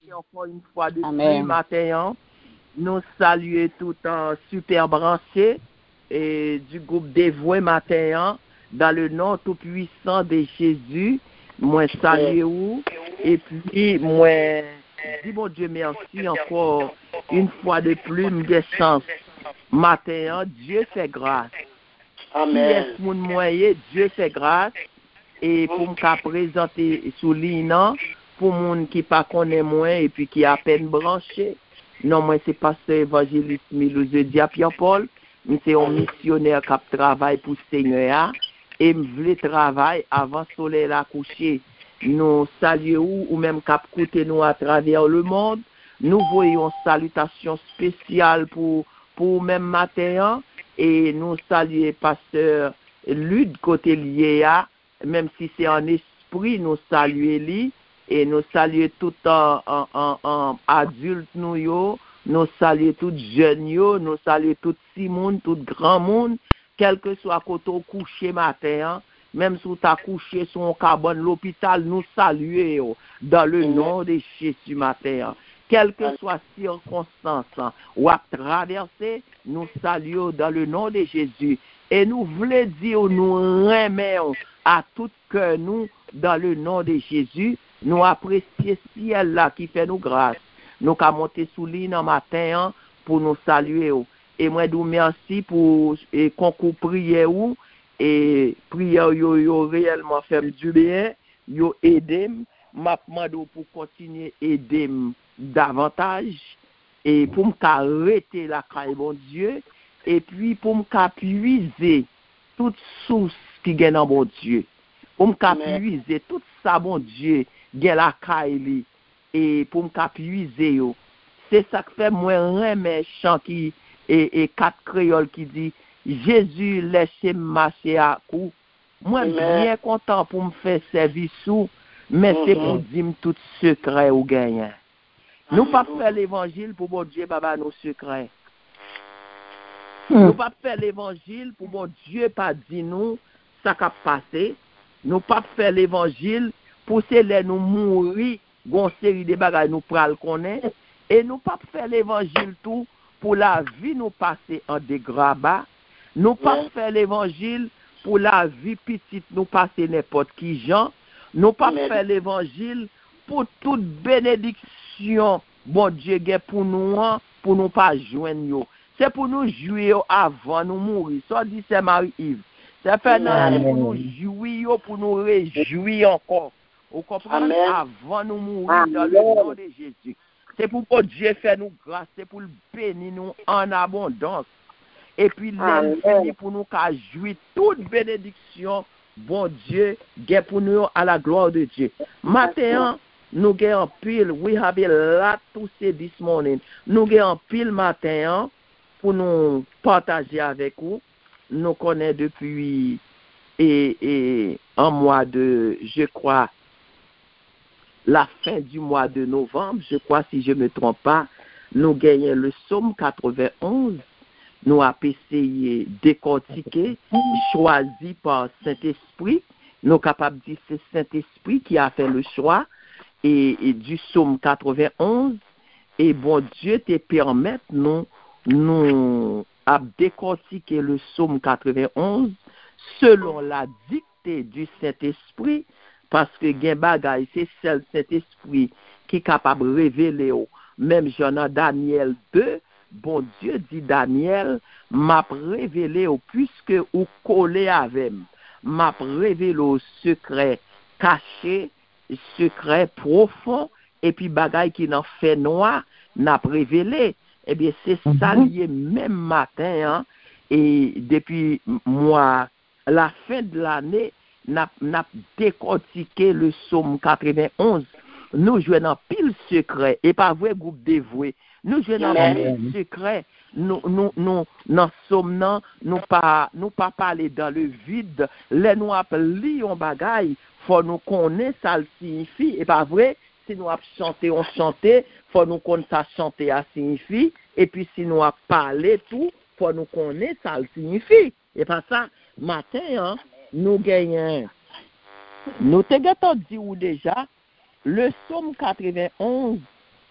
encore une fois de plus Amen. matin. Nous saluons tout en super branché et du groupe dévoué matin dans le nom tout puissant de Jésus. Moi salue vous et puis moi dis bon Dieu merci encore une fois de plus me chance matin. Dieu fait grâce. Qui est mon moyen, Dieu fait grâce. Et pour me présenter sous l'INA, pour moun qui pas connaît moi et puis qui à peine branché. Non, moi c'est pasteur évangéliste Milouze Pierre-Paul, mais c'est un missionnaire qui travaille pour le Seigneur et me voulait travailler avant le soleil la coucher. Nous saluons ou même cap côté nous à travers le monde. Nous voyons salutation spéciale pour même matin et nous saluons pasteur Lude côté lié à même si c'est en esprit, nous saluons lui et nous saluons tout en adultes nous saluons tout jeunes nous saluons tout petit monde, tout grand monde, quel que soit côté au coucher matin, même si tu as couché sur un cabane l'hôpital, nous saluons dans le nom de Jésus matin. Quelle que soit circonstance ou à traverser, nous saluons dans le nom de Jésus. Et nous voulons dire, nous remercions à tout cœur, nous, dans le nom de Jésus, nous apprécions ciel là qui fait nous grâce. Nous avons monté sous l'île en matin pour nous saluer. Et moi, je vous remercie pour le concours prière et prière yo réellement fait du bien, yo aidé, m'a demandé pour continuer aider davantage et pour me arrêter la caille bon Dieu et puis pour me puiser toute source qui gagne dans bon Dieu pour me puiser tout ça bon Dieu gagne la caille et pour me puiser yo c'est ça que fait moi remet chant qui et quatre créoles qui dit Jésus laissez marcher à coup moi bien content pour me faire service sous mais c'est pour dire tout secret ou gagnant. Nous pas faire l'évangile pour bon Dieu baba nos secrets. Nous pas faire l'évangile pour bon Dieu pas dire nous ça qui a passé. Nous pas faire l'évangile pour celles nous mourir gon série de bagages nous pral connaître et nous pas faire l'évangile tout pour la vie nous passer en dégrabat. Nous pas faire l'évangile pour la vie petite nous passer n'importe qui gens. Nous pas faire l'évangile pour toute bénédiction bon Dieu gain pour nous pas joindre. C'est pour nous jouer avant nous mourir. Ça dit c'est Marie-Yves. C'est fait pour nous jouer pour nous réjouir encore. Vous comprenez? Avant nous mourir dans le nom de Jésus. C'est pour que Dieu fait nous grâce, c'est pour le bénir nous en abondance. Et puis l'infini pour nous qu'à jouir toute bénédiction, bon Dieu, gain pour nous à la gloire de Dieu. Matin, nous gagnons pile, we have a lot to say this morning. Nous gagnons pile matin pour nous partager avec vous. Nous connaissons depuis un mois de, je crois, la fin du mois de novembre, je crois, si je ne me trompe pas, nous gagnons le psaume 91. Nous avons essayé de décortiquer, choisi par Saint-Esprit. Nous sommes capables de dire que c'est Saint-Esprit qui a fait le choix et du psaume 91. Et bon Dieu te permet nous à décortiquer le psaume 91 selon la dictée du Saint-Esprit, parce que gen bagay, c'est seul Saint-Esprit qui est capable de révéler. Même Jean Daniel 2, bon Dieu dit Daniel, m'a révélé puisque ou collé avec, m'a révélé au secret caché, secret profond, et puis bagay qui n'en fait noir, n'a révélé. Eh bien, c'est ça lié même matin, et depuis la fin de l'année, n'a décortiqué le psaume 91. Nous jouons dans pile secret, et pas vrai groupe dévoué. Nous jouons dans pile secret. Nous dans psaume nous pas parler dans le vide. Les nous appelons un bagaille, faut nous connaître ça le signifie. Et pas vrai, si nous chanter, on chanter, faut nous connaître ça chanter à signifie. Et puis si nous parler tout, faut nous connaître ça le signifie. Et pas ça, matin, nous gagnons. Nous te gâtons dit ou déjà, le psaume 91,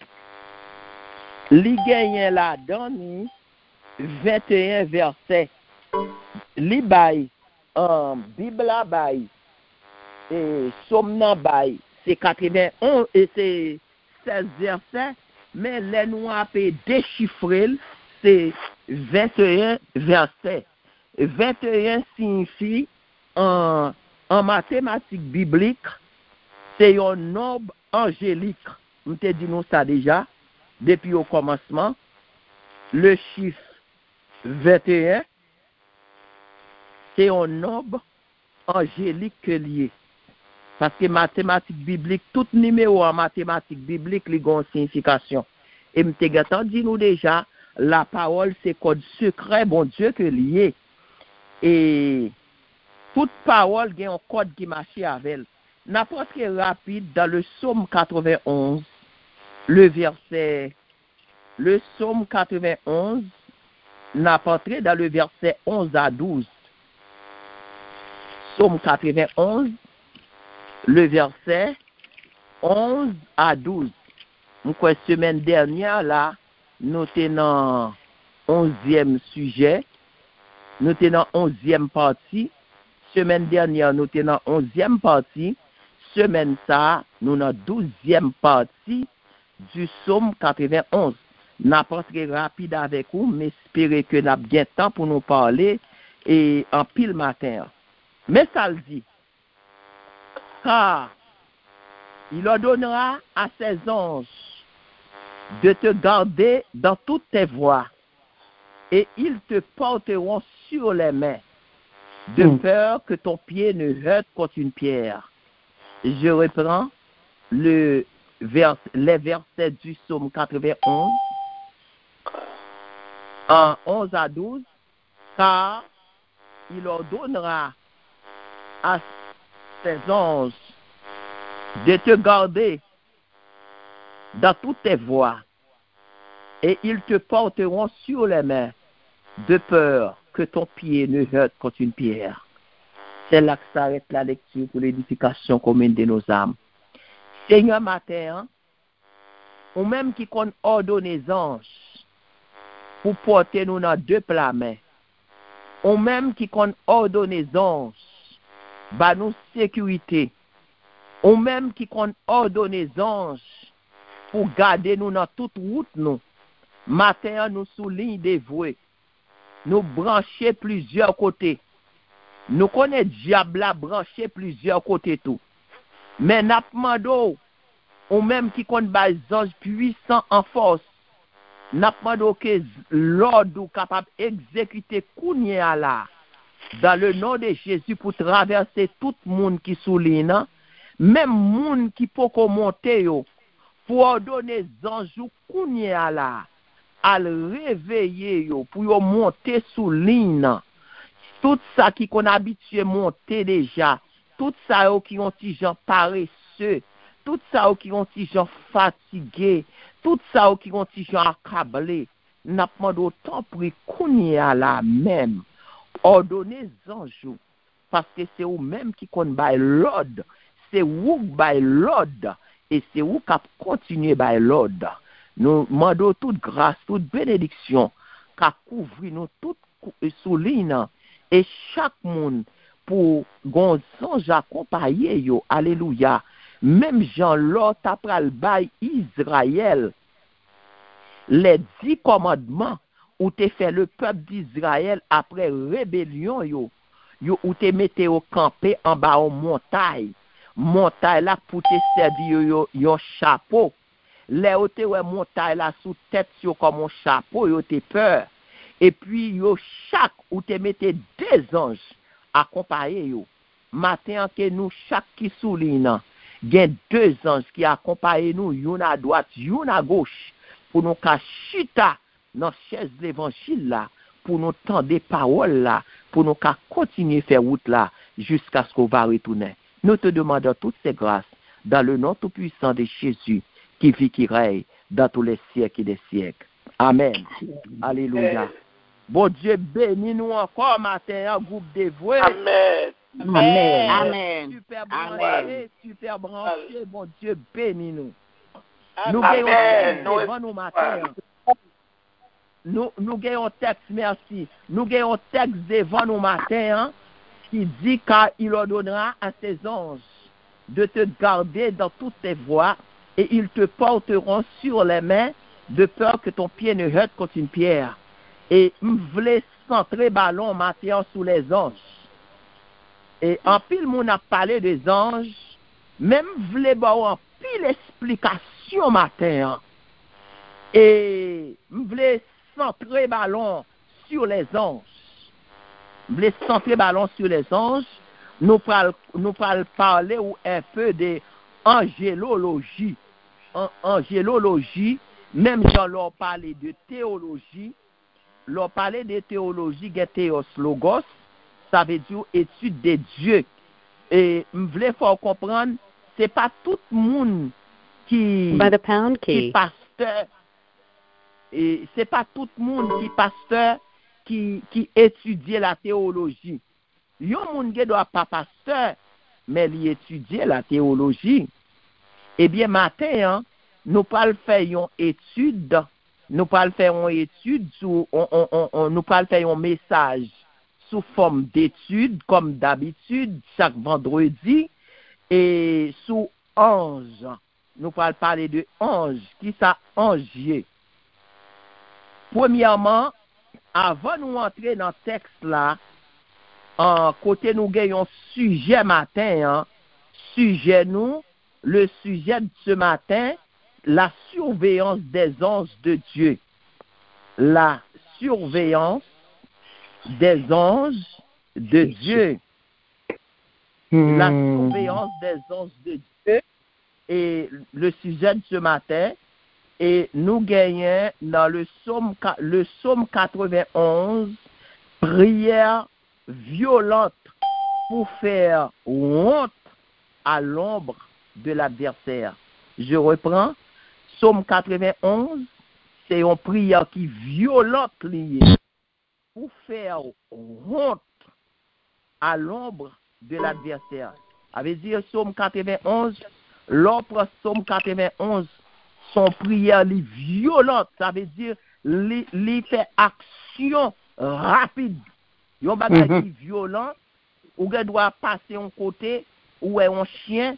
li genyen la dan 21 verset. Li bay, Bibla bay, et Somnan bay, c'est 81 et c'est 16 versets, mais les noirs peut déchiffrer, c'est 21 versets. 21 signifie en mathématiques bibliques, c'est un nombre angélique. On te dit nous ça déjà, depuis au commencement. Le chiffre 21, c'est un nombre angélique que lié. Parce que mathématiques bibliques, tout numéro en mathématiques bibliques, il a une signification. Et m'te dit nous déjà, la parole c'est code secret, bon Dieu, que lié. Et toute parole a un code qui marche avec elle. N'importe quel rapide dans le psaume 91, le psaume 91, n'importe dans le verset 11 à 12. Psaume 91, le verset 11 à 12. La semaine dernière, là, nous tenons 11e sujet, nous tenons 11e partie. Semaine dernière, nous tenons 11e partie. Semaine ça, nous avons 12e partie du psaume 91. N'a pas très rapide avec vous, mais espérez que nous avons bien temps pour nous parler et en pile matin. Mais ça le dit, car il ordonnera à ses anges de te garder dans toutes tes voies, et ils te porteront sur les mains, de peur que ton pied ne heurte contre une pierre. Je reprends les versets du psaume 91, en 11 à 12, car il ordonnera à ses anges de te garder dans toutes tes voies, et ils te porteront sur les mains, de peur que ton pied ne heurte contre une pierre. C'est là que s'arrête la lecture pour l'édification commune de nos âmes. Seigneur matin, ou même qui compte ordonner les anges pour porter nous dans deux plats mains, ou même qui compte ordonner les anges, bah nous sécurité, ou même qui compte ordonner les anges pour garder nous dans toute route nous. Matin, nous soulignons dévoués, nous brancher plusieurs côtés. Nous connaissons diable à brancher plusieurs côtés tout. Mais n'a demandé ou même qui compte des anges puissants en force, n'a demandé que l'ordre capable d'exécuter kounya là dans le nom de Jésus pour traverser tout le monde qui souligne, même monde qui peut monter yo, pour ordonner anges kounya là à réveiller yo pour yo monter sous ligne. Tout ça qui qu'on habitué monter déjà, tout ça qui ont des gens paresseux, tout ça qui ont des gens fatigués, tout ça qui ont des gens accablés, n'a pas d'autant pris qu'on à la même ordonner anges parce que c'est vous même qui qu'on by l'ordre, c'est vous by l'ordre et c'est vous qui continuer by l'ordre. Nous demandons toute grâce, toute bénédiction qu'a couvrir nous toute souligne et chaque monde pour gonzange accompagner yo. Alléluia. Même Jean l'autre après le bail Israël les 10 commandements où te fait le peuple d'Israël après rébellion yo ou te mette au camper en bas en montagne là pour te servir yo chapeau. Les ote ouais montagne là sous tête yo comme un chapeau yo te peur. Et puis yo chaque ou te mette deux anges accompagner yo. Matin que nous chaque qui souligne, gen deux anges qui accompagnent nous, yon à droite, yon à gauche pour nous chita dans chaise l'évangile là, pour nous tendre des paroles là, pour nous continuer faire route là jusqu'à ce qu'on va retourner. Nous te demandons toutes ces grâces dans le nom tout puissant de Jésus qui vit, qui règne dans tous les siècles et des siècles. Amen. Alléluia. Bon Dieu, bénis-nous encore matin, un groupe dévoué. Amen. Amen. Amen. Super branché, super branché. Bon Dieu, bénis-nous. Nous Amen. devant nous matin. nous avons un texte, merci. Nous avons un texte devant nous matin hein, qui dit qu'il ordonnera à ses anges de te garder dans toutes tes voies et ils te porteront sur les mains de peur que ton pied ne heurte contre une pierre. Et je voulais centrer ballon matin sous les anges. Et en pile, mon a parlé des anges, même je voulais avoir en pile explication matin. Hein. Et je voulais centrer ballon sur les anges. Je voulais centrer ballon sur les anges. Nous allons parler un peu de angélologie. Angélologie, même j'en leur parler de théologie. Leur parler de théologie, théos logos, ça veut dire étude de Dieu. Et je voulais faire comprendre, c'est pas tout le monde qui pasteur. Et c'est pas tout le monde qui pasteur qui étudie la théologie. Il y a un monde qui doit pas pasteur, mais il étudie la théologie. Eh bien, matin, hein, nous parlons faire une étude, nous parlons faire une étude, nous parlons faire un message sous forme d'étude, comme d'habitude, chaque vendredi, et sous ange. Nous parlons parler de ange. Qui ça, angier? Premièrement, avant de nous entrer dans le texte là, en côté nous gagnons sujet matin, hein, le sujet de ce matin, la surveillance des anges de Dieu. La surveillance des anges de Dieu. La surveillance des anges de Dieu est le sujet de ce matin. Et nous gagnons dans le psaume 91, prière violente pour faire honte à l'ombre de l'adversaire. Je reprends, psaume 91, c'est une prière qui violente liée pour faire honte à l'ombre de l'adversaire. Ça veut dire psaume 91, l'autre psaume 91, son prière li violente, ça veut dire li fait action rapide. Yon bagay qui violent, ou doit passer un côté où est un chien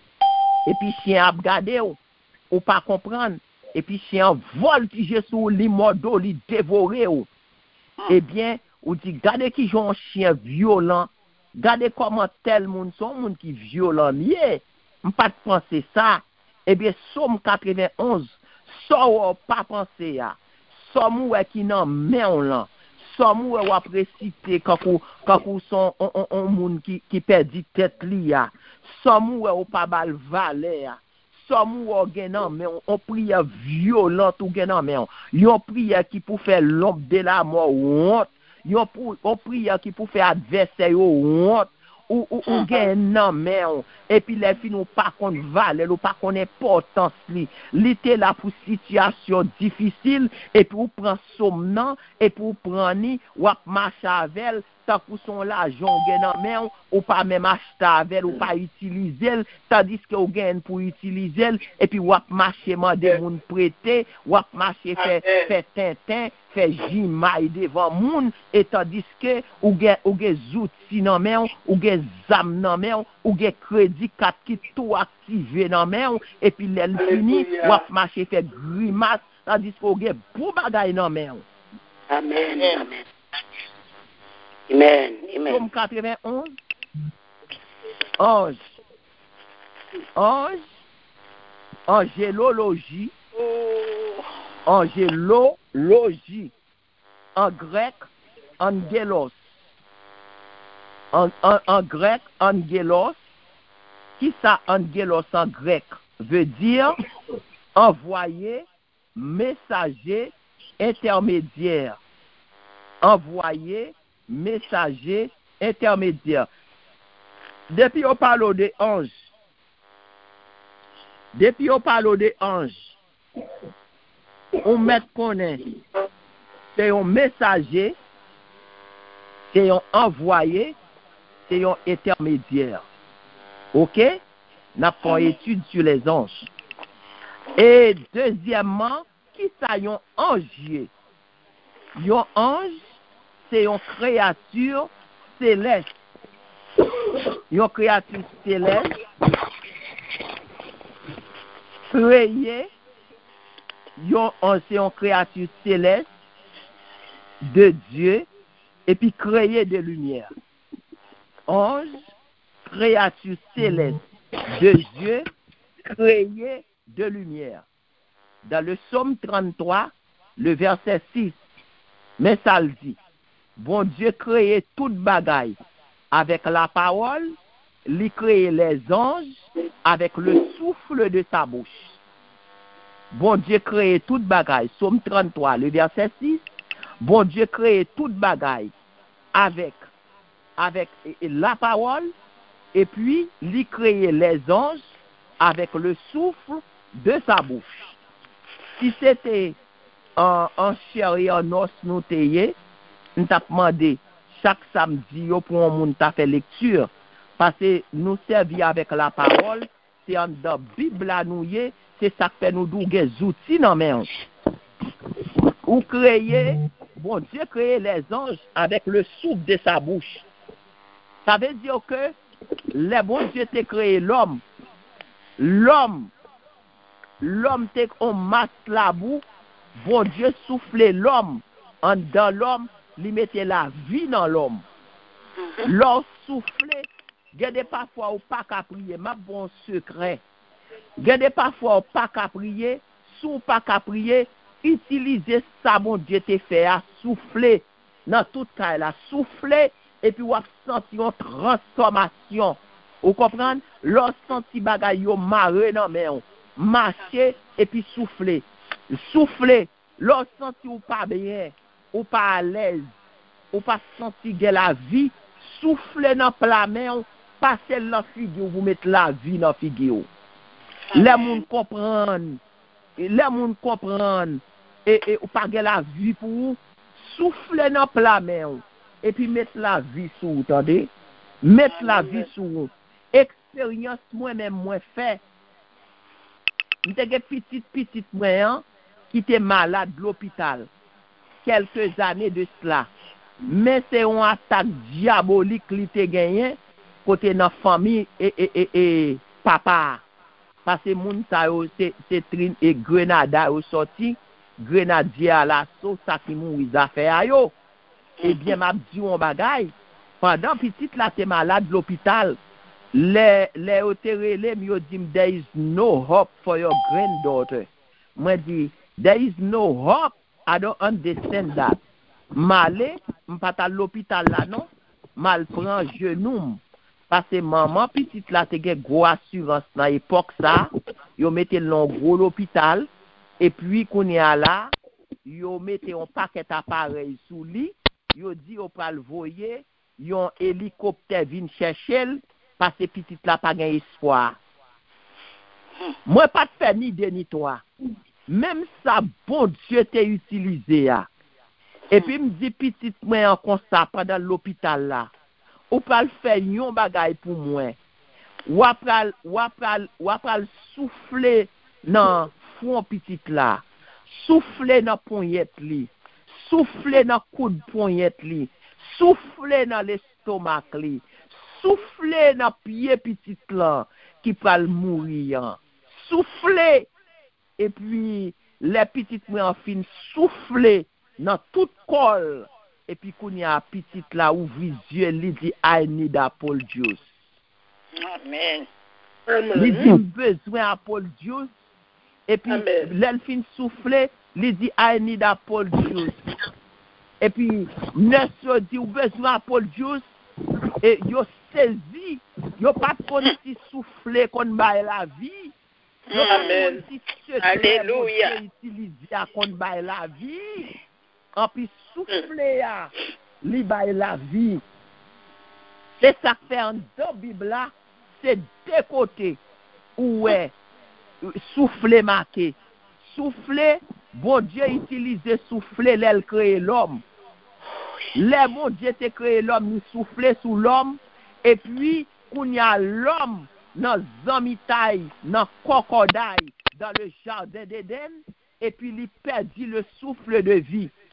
et puis chien a regardé ou pas comprendre et puis chien voltige sur li mordo li dévorer ou. Eh bien, ou dit regardez qui un chien violent, regardez comment tel monde son monde qui violent lié. M'pas penser ça. Eh bien, Somme 91, ça ou pas penser ya. Somme ou qui nan men lan. Somme ou apprécier quand son on monde qui perdit tête li ya. Somme ou pas bal valer ya. Somme ou gen nan men on prière violente ou gen nan men. Yon prière qui pour faire l'ombre de la mort honte. Yon prière qui pour faire adversaire honte. Ou gen nan men et puis les filles n'ont pas qu'on valeur ou pas qu'on importance li te là pour situation difficile et puis ou prend somnan et puis ou prend ni ou marcher avec tant pour son l'argent gen nan men ou pas même acheter avec ou pas utiliser tandis que ou gen pour utiliser et puis ou marcher mandé moun prêter ou marcher fait tintin fait jimaille devant moun et tandis que ou gen outils nan men ou gen zam nan men ou gen crédit carte qui tout activé nan men et puis l'elle fini ou marcher fait grimace tandis que ou gen pou bagay nan men. Amen. Amen. Amen. Amen. Somme 91. Angélologie. Angélologie. En grec, angelos. En grec, angelos. Qui ça, angelos en grec? Veut dire envoyer, messager, intermédiaire. Envoyer, messager, intermédiaire. Depuis on parle de ange. On met connaît. C'est un messager, c'est un envoyé, c'est un intermédiaire. OK? N'a pas étude sur les anges. Et deuxièmement, qui ça yon angier? Yon ange, c'est une créature céleste. Une créature céleste créée, c'est une créature céleste de Dieu et puis créée de lumière. Ange, créature céleste de Dieu, créée de lumière. Dans le psaume 33, le verset 6, mais ça le dit, bon Dieu créé toute bagaille avec la parole, il créé les anges avec le souffle de sa bouche. Bon Dieu créé toute bagaille, psaume 33, le verset 6, bon Dieu créé toute bagaille avec la parole, et puis il créé les anges avec le souffle de sa bouche. Si c'était en chair et en os nous tayé, nous t'a demandé chaque samedi pour un monde t'a fait lecture parce que nous servir avec la parole, c'est en dans Bible à nous y, c'est ça que fait nous douguer outils dans main. Ou créer, bon Dieu créé les anges avec le souffle de sa bouche. Ça veut dire que le bon Dieu t'a créé l'homme t'est en masse la boue, bon Dieu soufflait l'homme, en dans l'homme, il mettait la vie dans l'homme. L'homme soufflait, gardez parfois ou pas qu'à prier, ma bon secret. Gardez parfois ou pas qu'à prier, sous pas qu'à prier, utilisez ça bon Dieu t'a fait à souffler dans toute cas là, souffler et puis vous senti une transformation. Vous comprenez? L'on senti bagay yo marre dans main, marcher et puis souffler. Souffler, l'on senti ou pas bien, ou pas à l'aise, ou pas senti que la vie, souffler dans plat main, passer dans figure, vous mettez la vie dans figure. Les moun comprennent, et ou pas la vie pour vous, souffler dans plat main, et puis mettre la vie sous vous, attendez? Mettre la vie sous vous. Expérience moi-même moi fait. M'te petite moi qui était malade de l'hôpital quelques années de cela. Mais c'est une attaque diabolique qui était gagné côté dans famille et papa. Parce que moun sa yo c'est Trin et Grenada au sorti, Grenadier à l'assaut ça qui mou ils affaire yo. Eh bien m'a dit on bagaille pendant petite la t'es malade de l'hôpital. Les oterele mi yo dit there is no hope for your granddaughter. Moi dit there is no hope. I don't understand that. Malé, m'pas à l'hôpital là non, mal prend genou parce que maman petite là te gen gros assurance dans époque ça, yo mette l'on gros l'hôpital et puis qu'on y a là, yo mette un paquet appareil sous lit, yo dit yo pral voyer, yon hélicoptère vinn chercher parce que petite là pas gain espoir. Moi pas de faire ni de ni toi. Même ça bon Dieu t'a utilisé là. Et puis me dit petite moi en constat pendant l'hôpital là. Ou pas faire yon bagay pour moi. Ou pral souffler dans front petite là. Souffler dans poignette li. Souffler dans coude poignette li. Souffler dans l'estomac li. Souffler dans pied petit là qui pral mourir. Souffler et puis les petites moi en fin souffler dans tout corps et puis qu'on y a petite là ouvri yeux li dit I need Apple juice. Amen. Li dit besoin Apple juice et puis l'elfine souffler li dit I need Apple juice. Et puis nurse dit ou besoin Apple juice et yo saisi yo pas konn si souffler kon bail la vie. Amen. Alléluia. Utiliser à kon bail la vie. En puis souffler à li bail la vie. C'est ça que fait en deux Bible là, c'est deux côtés où est souffler marqué. Souffler, bon Dieu utilise souffler l'elle créer l'homme. Le bon Dieu t'a créé l'homme, il souffler sous l'homme et puis qu'on y a l'homme dans zamitaille, dans crocodile, dans le jardin d'Éden et puis il perdit le souffle de vie.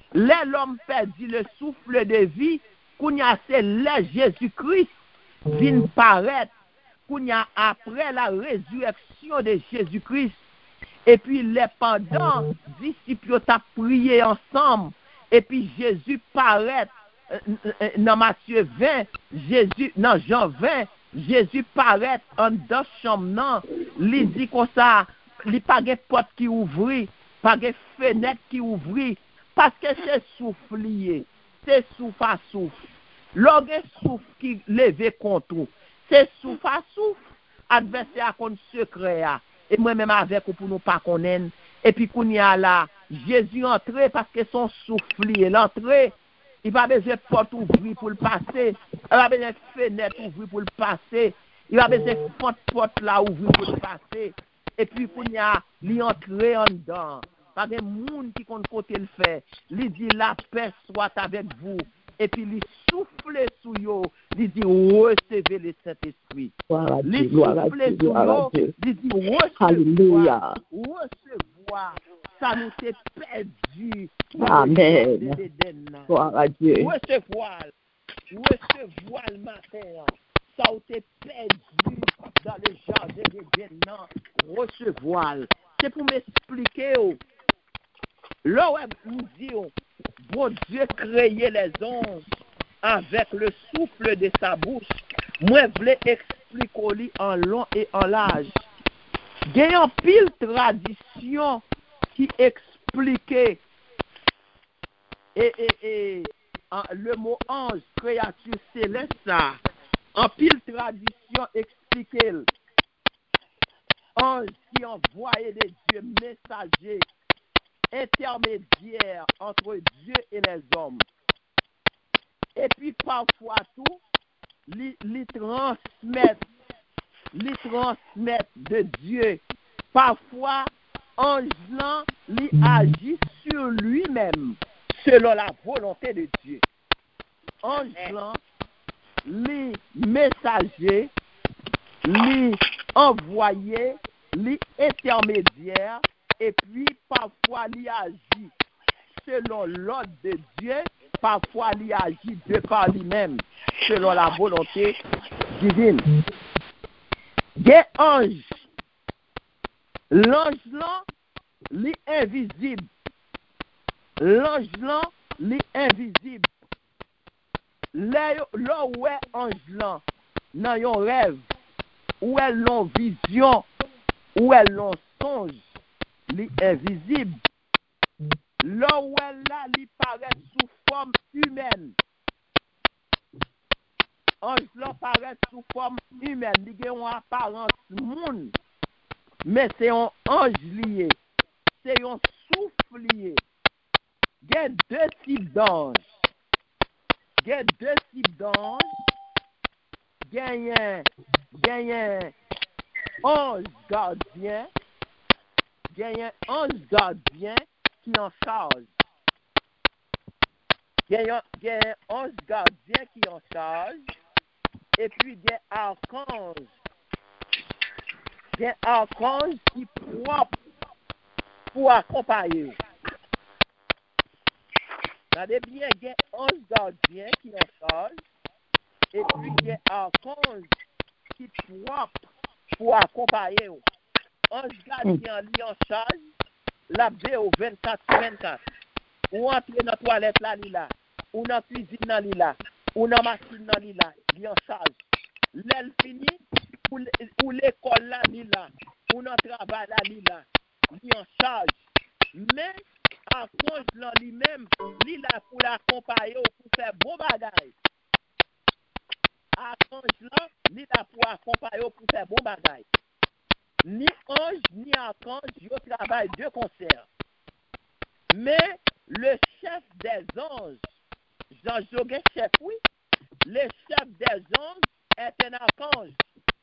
l'homme perdit le souffle de vie, qu'on y a c'est là Jésus-Christ vient paraître, qu'on y a après la résurrection de Jésus-Christ. Et puis les pendant disciples ont prié ensemble. Et puis Jésus paraît dans Matthieu 20, dans Jean 20, Jésus paraît en deux chambres. Il dit comme ça, il n'y a pas de porte qui ouvre, pas de fenêtre qui ouvre, parce que c'est souffle, c'est souffle à souffle. L'orgue souffle qui lève contre, c'est souffle à souffle, adversaire à contre secret. Et moi-même avec ou pour nous pas connaître. Et puis qu'on y a là, Jésus entré parce que son souffle est l'entrée. Il va besoin de porte ouvrir pour le passer. Il va besoin de fenêtre ouvrir pour le passer. Il va besoin de porte là ouvrir pour le passer. Et puis qu'on y a l'entrée en dedans. Pas de monde qui compte côté le fait. Il dit la paix soit avec vous. Et puis il souffle sous yo, il dit recevez le Saint-Esprit. Il souffle sous yo, il dit recevoir. Recevoir. Ça nous s'est perdu. Amen. Gloire à Dieu. Recevoir. Recevoir le matin. Ça a été perdu dans le jardin d'Éden. Recevoir. C'est pour m'expliquer. Là où nous disons, bon Dieu créait les anges avec le souffle de sa bouche. Moi, je voulais expliquer en long et en large. Il y a une pile tradition qui expliquait le mot ange, créature céleste, ça. En pile tradition expliquait ange qui envoyait des dieux messagers intermédiaire entre Dieu et les hommes. Et puis parfois tout, les transmettre de Dieu. Parfois, ange là, il agit sur lui-même selon la volonté de Dieu. Ange là, les messagers, les envoyés, les intermédiaires, et puis parfois il agit selon l'ordre de Dieu, parfois il agit de par lui-même, selon la volonté divine. Des anges, l'ange là, l'invisible. L'ange là, l'invisible. Là où est ange là, dans yon rêve, où est l'on vision, où est l'on songe, l'invisible. Là où est là, il paraît sous forme humaine. Ange là paraît sous forme humaine. Il a une apparence monde. Mais c'est un ange lié. C'est un souffle lié. Il y a deux types d'anges. Il y a deux types d'anges. Il y a un ange gardien. Il y a un ange gardien qui en charge. Il y a un ange gardien qui en charge. Et puis il y a un archange. Il y a un archange qui est propre pour accompagner. Regardez bien, il y a un ange gardien qui en charge. Et puis il y a un archange qui est propre pour accompagner. Ange gardien lui en charge. La baie au 24/24. Ou entrer dans la toilette là, ou dans la cuisine là, ou dans la machine là, il en charge. L'elle fini, ou l'école là, ou dans le travail là, il en charge. Mais, à cause de lui-même, il là pour l'accompagner ou pour faire bon bagage. À cause là, il là pour accompagner ou pour faire bon bagage. Ni ange, ni archange, ils travaillent de concert. Mais le chef des anges, Jean-Joguin chef, oui, le chef des anges est un archange.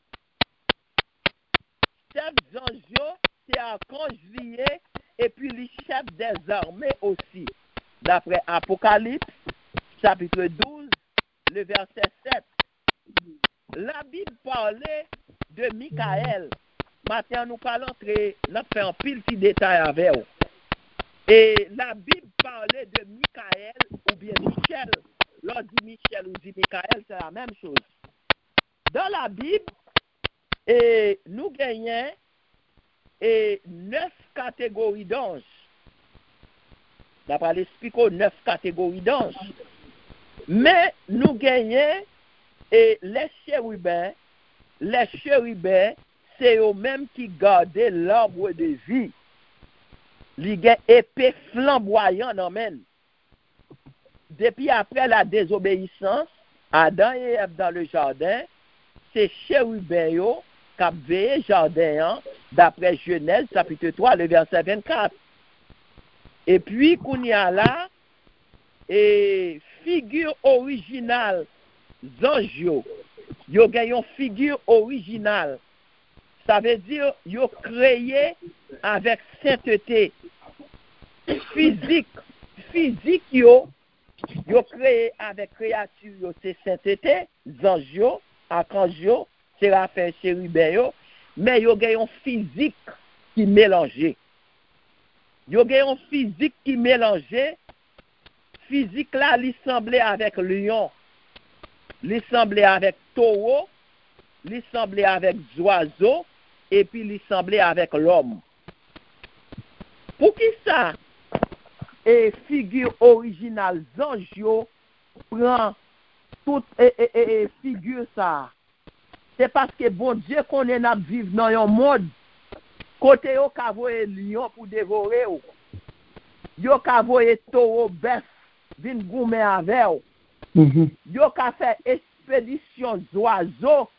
Chef Jean-Jo, c'est archange lié, et puis le chef des armées aussi. D'après Apocalypse, chapitre 12, le verset 7. La Bible parlait de Michael. Maintenant, nous allons entrer, nous faire un pile de détails avec vous. Et la Bible parler de Michael ou bien Michel. L'on dit Michel ou dit Michael, c'est la même chose. Dans la Bible, nous gagnons 9 catégories d'anges. D'après l'expliquer 9 catégories d'anges. Mais nous gagnons les chérubins. Les chérubins, c'est eux-mêmes qui gardaient l'arbre de vie. Ils ont épée flamboyant dans men. Depuis après la désobéissance, Adam et Ève dans le jardin, c'est chérubins qui ont veillé le jardin, d'après Genèse chapitre 3, le verset 24. Et puis, qu'on y a là, figure originale, anges, yo gen yon figure originale. Ça veut dire yo créé avec sainteté. Physique yo créé avec créature yo, c'est sainteté, anges yo, archanges yo, séraphins, chérubins yo, mais yo gen yon physique qui mélangé. Yo gen yon physique qui mélangé. Physique là, li semblait avec lion, li semblait avec taureau, li semblait avec oiseau, et puis li semblait avec l'homme. Pour qui ça? Et figure originale, ange yo prend toute figure ça. C'est parce que bon Dieu qu'on est n'a vivre dans un monde côté yo ka voye lion pour dévorer yo ka voye taureau bœuf vin goumer avec yo ka fait expédition oiseaux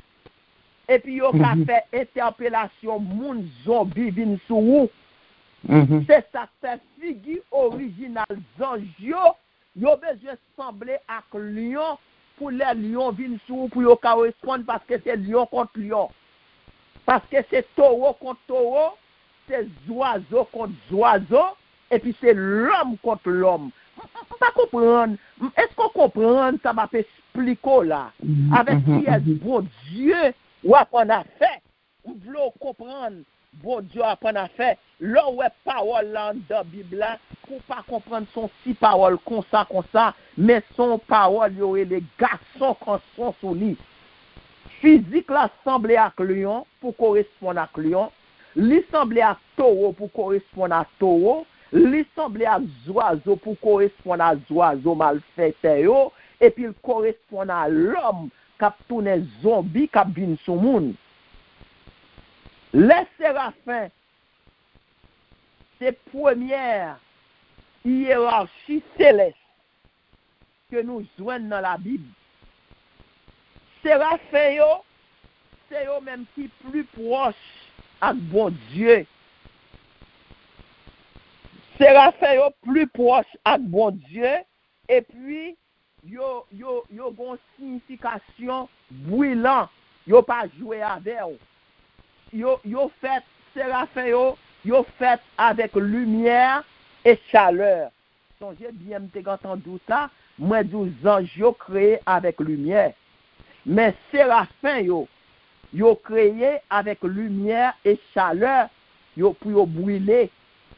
et puis yo ka fait interpellation moun zombie vin sou c'est ça fait figure originale ange yo besoin sembler avec lion pour les lions vin sou pour yo correspondre parce que c'est lion contre lion. Parce que c'est taureau contre taureau, c'est oiseau contre oiseau, et puis c'est l'homme contre l'homme. Pas comprendre. Est-ce qu'on comprend ça m'a fait expliquer là? Avec qui est bon Dieu ou apprendre à faire? Vous voulez comprendre bon Dieu apprendre à faire? Là où est parole là dans la Bible là, pour pas comprendre son si parole comme ça, mais son parole y aurait les garçons quand sont sous lui. Physique là semblait à lion pour correspondre à lion, li semblait à taureau pour correspondre à taureau, li semblait à oiseau pour correspondre à oiseau malfaiteur yo, et puis il correspond à l'homme qui a tourné zombie qui a vinn sou moun. Les séraphins, c'est première hiérarchie céleste que nous joignons dans la Bible. Séraphins, c'est eux même qui plus proche avec bon Dieu. Séraphins plus proche avec bon Dieu et puis yo gon signification brûlant, yo pas jouer avec yo fait séraphins yo fait avec lumière et chaleur. Songez bien m'te entendu ça, moi 12 anges yo créé avec lumière. Mais séraphins yo créé avec lumière et chaleur pour yo brûler.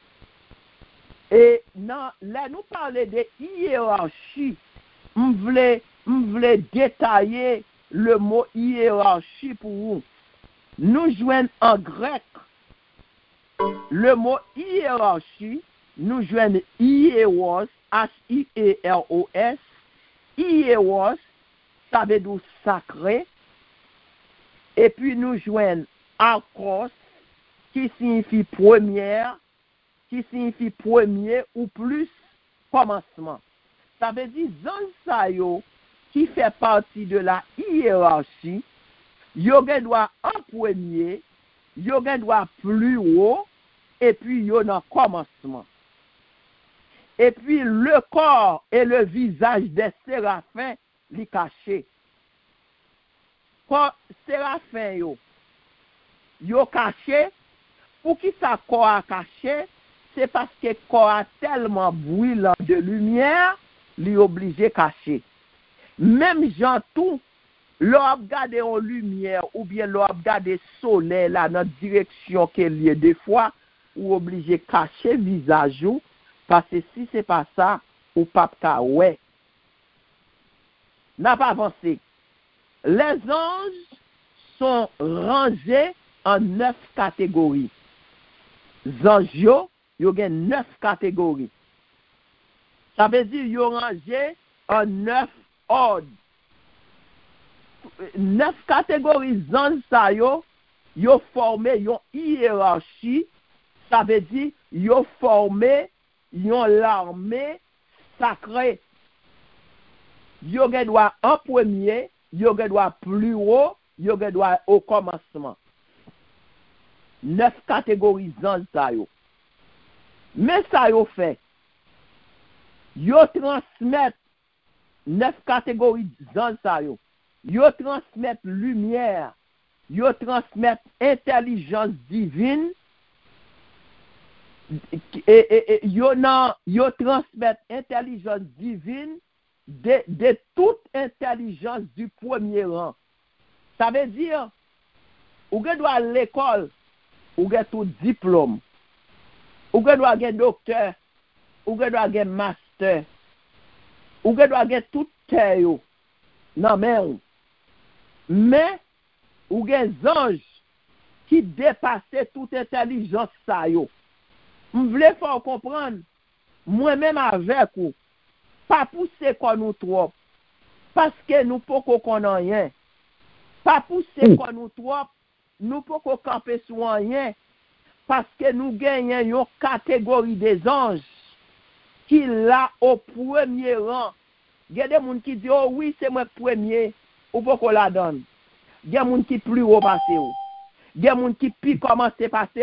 Et là nous parler de hiérarchie. M'vle détailler le mot hiérarchie pour vous. Nous joignons en grec le mot hiérarchie, nous joignons hiéros, H-I-E-R-O-S, hiéros, ça veut dire sacré, et puis nous joignons akos, qui signifie première, qui signifie premier ou plus commencement. Ça veut dire zansayo qui fait partie de la hiérarchie, yo gen doit en premier, yo gen doit plus haut, et puis yo dans commencement. Et puis le corps et le visage des séraphins li caché. Quand séraphins yo caché, pour qui ça corps a caché, c'est parce que corps a tellement brûlant de lumière, li obligé caché. Même gens tout, l'on regarde en lumière ou bien l'on regarde soleil là dans direction qu'elle est des fois ou obligé cacher visage Parce que si c'est pas ça, ou pas ka ouais. N'a pas avancé. Les anges sont rangés en 9 catégories. Anges yo gen 9 catégories. Ça veut dire yo rangé en 9 ordres. 9 catégories anges ça yo formé yon hiérarchie. Ça veut dire yo formé yon l'armée sacrée. Yo gen doit en premier, yo gen doit plus haut, yo gen doit au commencement. 9 catégories anges ça yo. Mais ça yo fait. Yo transmettent 9 catégories d'anges ça yo. Yo transmettent lumière, yo transmettent intelligence divine et yo transmettent intelligence divine de toute intelligence du premier rang. Ça veut dire ou gen doit à l'école, ou gen tout diplôme, ou gen doit gen docteur, ou gen doit gen master, ou gen doit gen tout terre nan men. Mais ou gen ange qui dépasse toute intelligence ça yo. M'vle faut comprendre, moi-même avec ou, pas pousser qu'on nous trop, parce que nous pas qu'on rien. Pas pousser qu'on nous trop, nous pas qu'on camper sur rien, parce que nous gagnons une catégorie des anges qui là au premier rang. Il y a des gens qui disent, oh oui, c'est moi premier, ou pas qu'on la donne. Il y a des gens qui plus haut passé. Il y a des gens qui plus commencé passer.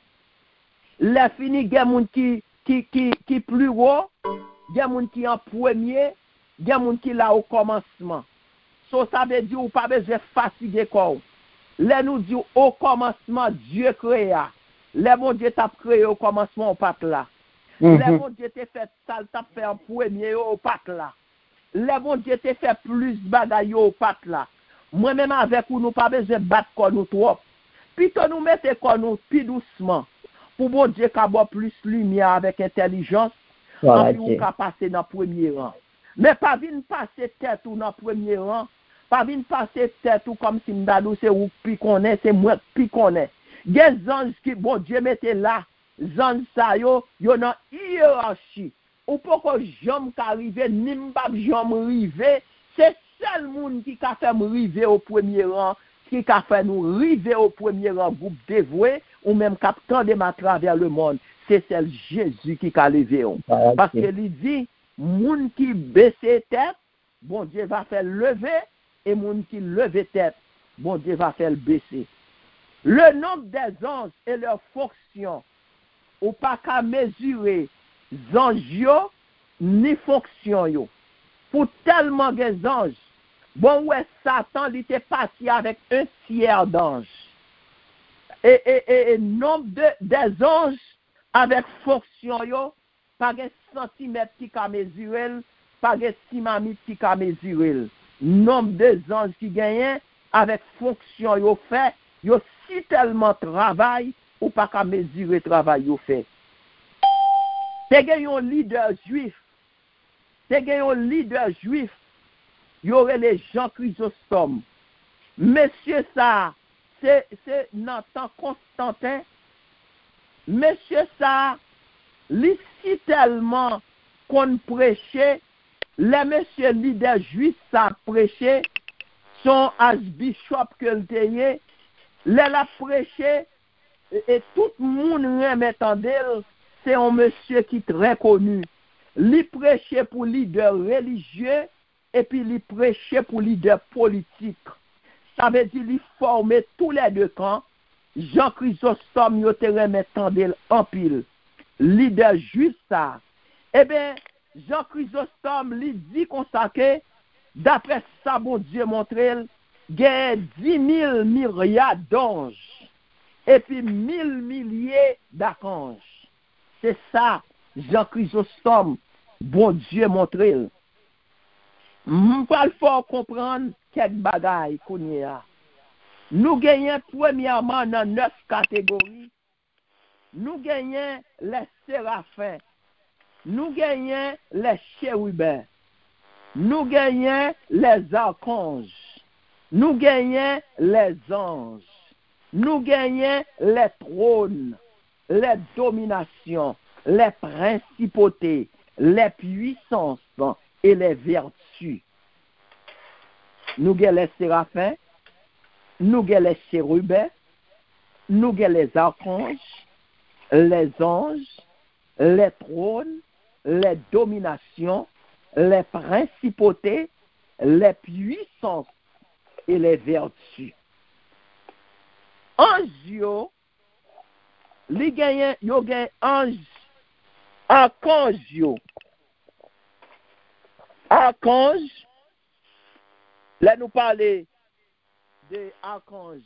La fini, il y a des gens qui plus haut. Il y a des gens qui en premier. Il y a des gens qui là au commencement. So, ça veut dire, ou pas besoin de fatiguer quoi. Là, nous dit au commencement, Dieu créa. Le bon Dieu t'a créé au commencement, au pas là. Le bon Dieu t'a fait ça, t'a fait en premier, au pas là. Le bon Dieu t'a fait plus bagaille au pas là. Moi-même avec vous, nous pas besoin de battre quoi nous trop. Plutôt nous mettons quoi nous plus doucement. Pour bon Dieu qui a plus lumière avec intelligence, en plus qu'à passer dans le premier rang. Mais pas venir passer tête ou dans le premier rang. Pas venir passer tête ou comme si m'dadou c'est ou puis qu'on est, c'est moi puis qu'on est. Des anges qui, bon Dieu mette là, anges ça yo dans hiérarchie. Ou pas que j'aime qu'arriver, ni m'bab j'aime river, c'est seul monde qui a fait river au premier rang, qui a fait nous river au premier rang, groupe dévoué, ou même qui a tendé à travers le monde. C'est celle Jésus qui a levé. Parce qu'il dit, monde qui baisse tête, bon Dieu va faire lever, et monde qui leve tête, bon Dieu va faire baisser. Le nombre des anges et leurs fonctions, ou pas qu'à mesurer anges ni fonctions yo. Pour tellement des anges, bon ouais, Satan il était parti avec un tiers d'anges. Et nombre des anges avec fonction yo, pas un centimètre qui ka mesurer, pas un simamite qui ka mesurer. Nombre de anges qui gagnent avec fonction yo fait, yo si tellement travail ou pas qu'à mesurer travail yo fait. C'est un leader juif. C'est un leader juif. Il y aurait les Jean Chrysostome. Monsieur ça, c'est Nathan Constantin. Monsieur ça, l'ici tellement qu'on prêchait, les monsieur leader juif ça prêchait, son archbishop que le teye, la prêché, et tout le monde remettant d'elle, c'est un monsieur qui est très connu. Il prêchait pour leader religieux et puis il prêchait pour leader politique. Ça veut dire qu'il formait tous les deux camps. Jean Chrysostome, il te remettant d'elle en pile. Leader juif ça. Eh bien, Jean Chrysostome, il dit qu'on s'acque, d'après ça, bon Dieu montré, il y a 10 000 myriades d'anges. Et puis 1000 milliers d'archanges. C'est ça, Jean Chrysostome, bon Dieu montré. Il faut comprendre quelques bagailles qu'on y a. Nous gagnons premièrement dans 9 catégories. Nous gagnons les séraphins. nous gagnons les chérubins, nous gagnons les archanges, nous gagnons les anges, nous gagnons les trônes, les dominations, les principautés, les puissances et les vertus. Nous gagnons les séraphins, nous gagnons les chérubins, nous gagnons les archanges, les anges, les trônes, les dominations, les principautés, les puissances et les vertus. Ange yo, li gagne yo gagne ange, archange yo. Archange, là nous parler de archange.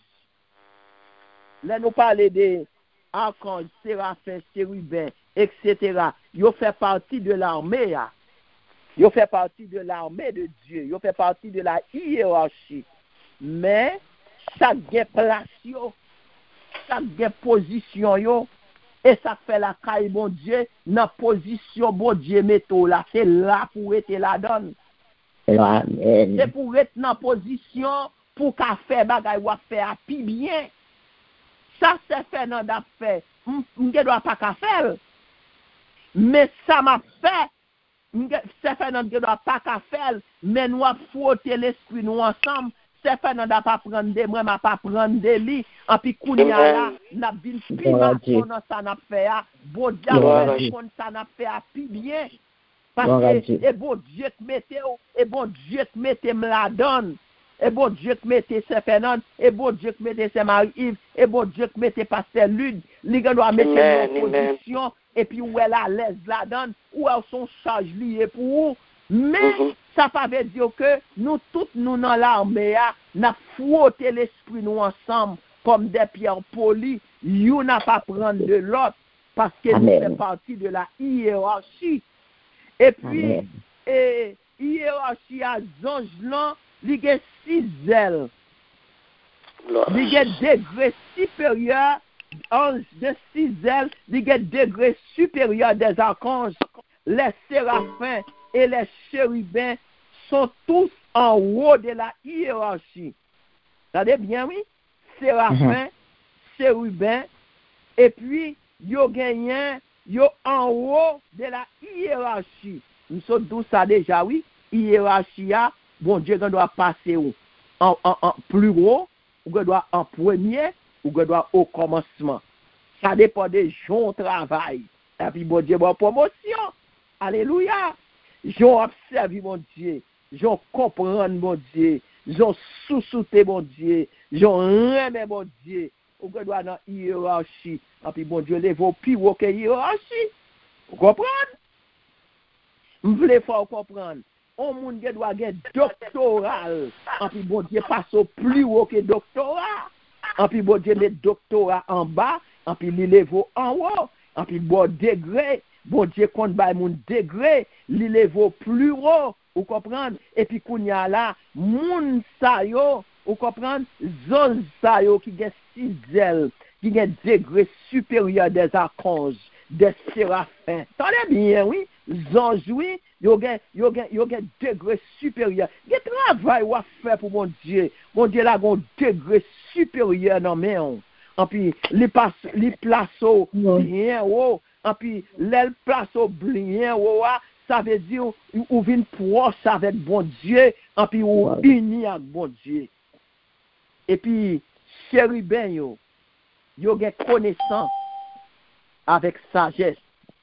Là nous parler de archange, séraphin, chérubin, etc. Yo fait partie de l'armée. Yo fait partie de l'armée de Dieu. Yo fait partie de la hiérarchie. Mais chaque place yo, chaque position yo, et ça fait la caille bon Dieu, dans position bon Dieu metto là, c'est là pour être la donne. Amen. C'est pour être dans position pour qu'a faire bagay ou faire pi bien. Ça c'est fait dans d'affaire. M'ge doit pas qu'a faire. Mais ça m'a fait c'est fait dans doit pas qu'a faire, mais nous a frotter l'esprit nous ensemble. C'est fait dans pas prendre de moi m'a pas prendre de lui en puis kounya là n'a vinn pi mal pendant ça n'a fait bon Dieu kon ça n'a fait pi bien parce que et bon Dieu te mettez et bon Dieu te mettez me la donne et bon Dieu te mettez Saint Fernand et bon Dieu te mettez Saint Marie-Yves et bon Dieu te mettez Pasteur Lude li doit mettre en position et puis où elle a l'aise la donne où elles sont charge lié pour mais ça pas veut dire que nous tous nous dans l'armée n'a frotté l'esprit nous ensemble comme des pierres polies, you n'a pas prendre de l'autre parce que nous fait partie de la hiérarchie. Et puis hiérarchie à ange là, il y a 6 ailes. Il y a degré supérieur ange de 6 ailes, il y a degré supérieur des archanges. Les séraphins et les chérubins sont tous en haut de la hiérarchie. Vous savez bien, oui? Séraphins, chérubins, et puis, yo gagnent, yo en haut de la hiérarchie. Nous sommes tous ça déjà, oui? Hiérarchie, bon Dieu, on doit passer où? En plus haut, ou on doit en premier, ou on doit au commencement. Ça dépend des gens qui travaillent. Et puis, bon Dieu, bonne promotion. Alléluia. J'en observe mon Dieu. J'en comprends mon Dieu. J'en sous-souté mon Dieu. J'en remets mon Dieu. Ou que doit dans hiérarchie. Et puis bon Dieu, lève au plus haut que hiérarchie. Vous comprenez? Vous voulez faire comprendre. On monde qui doit être doctoral. Et puis bon Dieu passe au plus haut que doctorat. Et puis bon Dieu met doctorat en bas. Et puis il lève en haut. Et puis bon degré. Bon Dieu compte by mon degré, li levo plus haut, vous comprenez? Et puis kounya là, moun sa yo, vous comprenez? Zone sa yo qui gen 6 ailes, qui gen degré supérieur des archanges, des séraphins. T'entendez bien, oui? Zange, oui, yo gen degré supérieur. Gen travail ou a fait pour mon Dieu. Mon Dieu là gon degré supérieur dans men. Et puis les place au bien haut. Et puis, l'elle place au blien, ça veut dire ou vient proche avec bon Dieu, et puis ou uni avec bon Dieu. Et puis, chérubin, yo gen connaissance avec sagesse.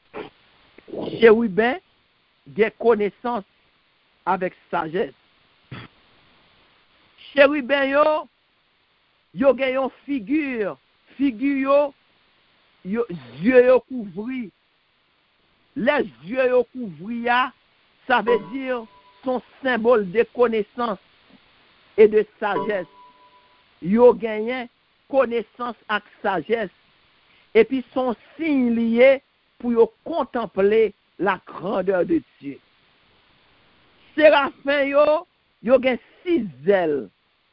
Chérubin gen connaissance avec sagesse. Chérubin, yo gen yon figure yeux yo couvri. Les yeux yo couvri, ça veut dire son symbole de connaissance et de sagesse. Yo gagné connaissance avec sagesse. Et puis son signe lié pour yo contempler la grandeur de Dieu. Séraphin yo gen 6 ailes.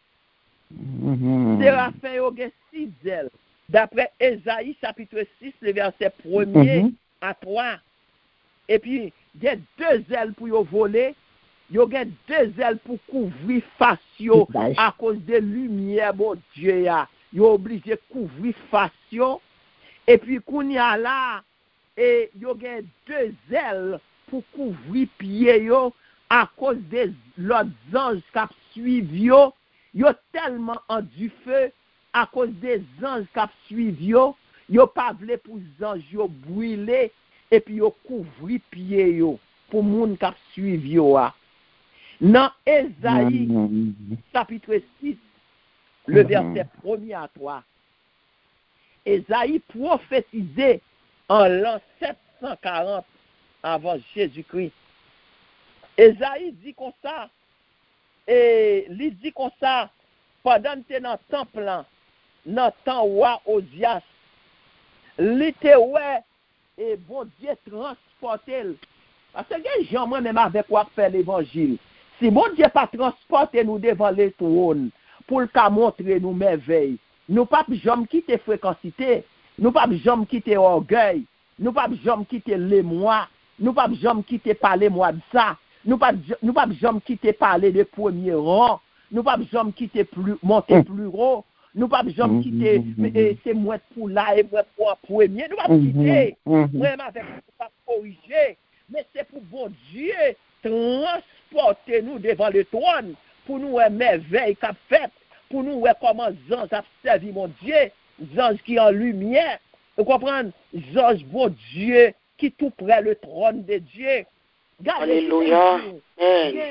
Séraphin yo gen 6 ailes. D'après Ésaïe chapitre 6, le verset 1er à 3. et puis il y a 2 ailes pour yo voler, il y a 2 ailes pour couvrir face yo à cause de lumière bon Dieu ya. Yo obligé couvrir face yo et puis qu'on y a là et yo a 2 ailes pour couvrir pied yo à cause des l'autres anges qui suivent yo tellement en du feu à cause des anges qui suivent yo pas vle pour anges yo brûler et puis yo couvrir pied yo pour moun qui suivent yo a. Dans Ésaïe chapitre 6 le verset 1er à 3. Ésaïe prophétisait en l'an 740 avant Jésus-Christ. Ésaïe dit comme ça, et il dit comme ça, pendant que tu es dans le temple, dans le temps roi Osias, il était ouais, et bon Dieu transporté. Parce que les gens, moi-même, avec quoi faire l'évangile, si bon Dieu pas transporté nous devant les trônes, pour le cas montrer nous merveilles, nous pas jamais quitter fréquencité, nous pas jamais quitter orgueil, nous pas jamais quitter les moi, nous pas jamais quitter parler moi de ça, nous pas jamais quitter parler de premier rang, nous pas jamais quitter plus monter plus haut, nous pas jamais quitter c'est moi pour là et moi pour premier, nous pas quitter, même avec pas corriger, mais c'est pour bon Dieu transporter nous devant le trône pour nous merveille qu'a fait, pour nous comment anges a servi mon Dieu, anges qui en lumière, vous comprenez, anges bon Dieu qui tout près le trône de Dieu. Alléluia. Il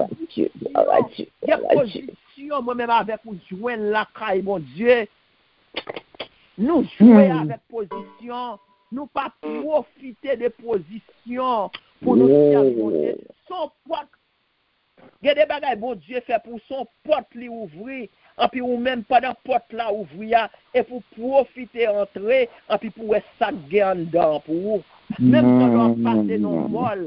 y a position moi-même avec vous joindre la caille mon Dieu. Nous jouer avec position, nous pas profiter de position pour nous servir mon Dieu. Son porte, il y a des bagages bon Dieu fait pour son porte li ouvrir, et puis ou même pendant porte là ouvrir et pour profiter entrer, et puis pour ça gain dedans pour vous. Même quand on passe nos molles,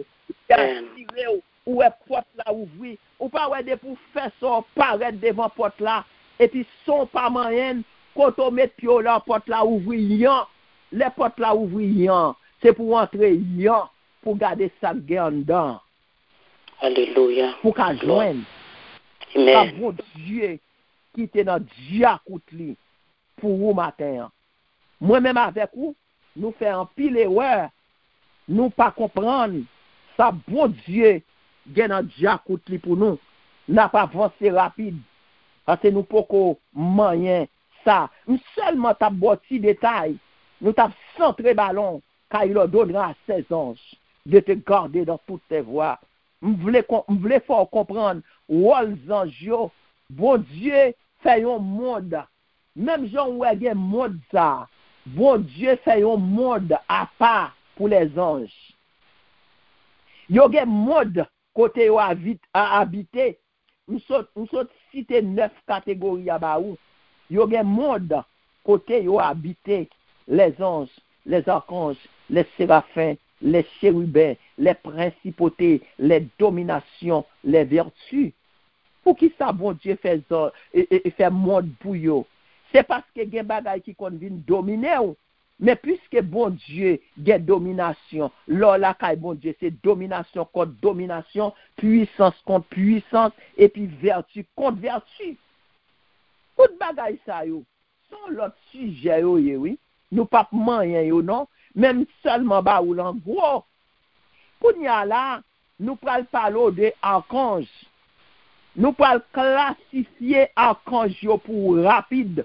ou est porte là ouvrir, ou pas ouais de pour faire ça paraître devant porte là, et puis son pas moyen quand on met pied là porte là ouvrir, les portes là ouvrir, c'est pour entrer pour garder ça gain dedans. Alléluia. Pour qu'à joindre. Amen. Bon Dieu qui était dans Diakoutli pour vous matin. Moi-même avec vous, nous faisons un pile erreur. Nous pas comprendre ça bon Dieu qui est dans Diakoutli pour nous. N'a pas avancé rapide. Parce que nous pouvons moyen ça. Nous seulement t'as botti détail. Nous t'as centré ballon car il leur donnera à ses anges de te garder dans toutes tes voies. Je voulais faire comprendre, rôle anges, bon Dieu fait un monde. Même Jean où il y a un monde ça, bon Dieu fait un monde à part pour les anges. Il y a un monde côté où habiter. Nous sommes cité 9 catégories à Baou. Il y a un monde côté où habiter les anges, les archanges, les séraphins, les chérubins, les principautés, les dominations, les vertus. Pour qui ça, bon Dieu, fait ça et fait monde pour eux? C'est parce que il y a des choses qui conviennent dominer. Mais puisque bon Dieu, il y a domination, là, bon Dieu, c'est domination contre domination, puissance contre puissance, et puis vertu contre vertu. Tout bagaille ça, sont l'autre sujet, oui. Nous pas moyen, non? Même seulement ba ou l'en gros. Pour y a là, nous parlons de archanges. Nous parlons classifier archanges pour rapide.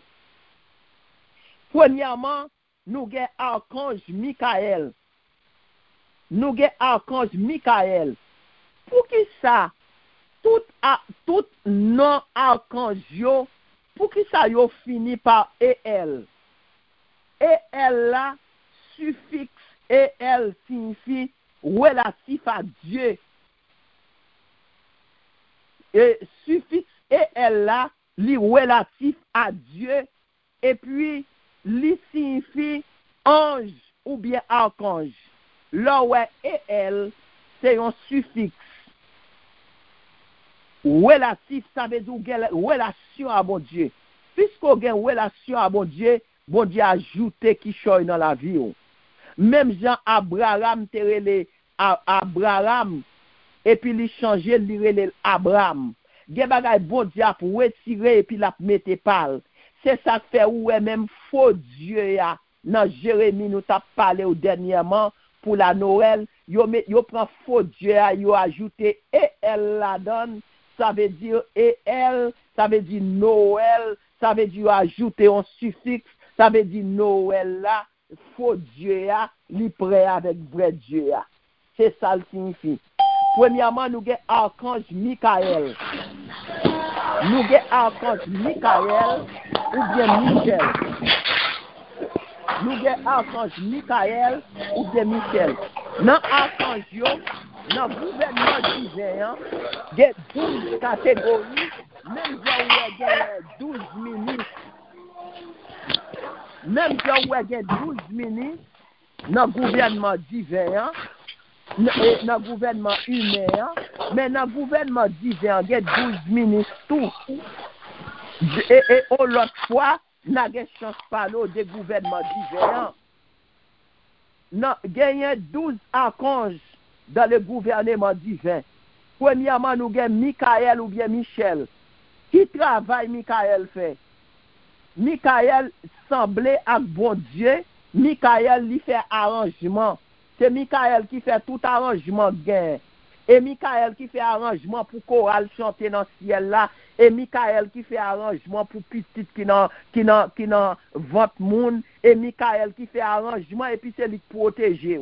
Premièrement, nous avons archange Michael. Nous avons archange Michael. Pour qui ça? Tout non archange, pour qui ça yo fini par EL? EL là, suffixe EL signifie relatif à Dieu. Et suffixe EL là, li relatif à Dieu. Et puis, li signifie ange ou bien archange. Là où EL, c'est un suffixe. Relatif, ça veut dire relation à bon Dieu. Puisqu'on a une relation à bon Dieu a ajouté qui choisit dans la vie. Même Jean Abraham te relé Abraham et puis il changer l'irele Abraham. Gen bagay bon Dieu pour retirer et puis la mettre pal. C'est ça que fait ou même faux Dieu ya dans Jérémie nous t'a parlé au dernièrement pour la Noël, yo prend faux Dieu ya, yo ajouté et elle la donne, ça veut dire et elle, ça veut dire Noël, ça veut dire ajouter un suffixe, ça veut dire Noël là, faux Dieu ya, li prêt avec vrai Dieu ya. C'est ça le signifie. Premièrement, nous avons archange Michael. Nous avons archange Michael ou bien Michel. Nous avons archange Michael ou bien Michel. Dans archange, dans le gouvernement divin, il y a 12 catégories, même si il y a 12 ministres. Même si il y a 12 ministres dans le gouvernement divin, dans le gouvernement humain, mais dans le gouvernement divin, il y a 12 ministres tout. Et l'autre fois, nous avons chance de parler des gouvernements divins. Il y a 12 archanges dans le gouvernement divin. Premièrement, nous avons Michael ou bien Michel. Qui travail Michael fait? Michael semblait à bon Dieu. Michael lui fait arrangement. C'est Michael qui fait tout arrangement gain. Et Michael qui fait arrangement pour chorale chanter dans le ciel là. Et Michael qui fait arrangement pour petit qui n'a votre monde. Et Michael qui fait arrangement et puis c'est lui qui protège.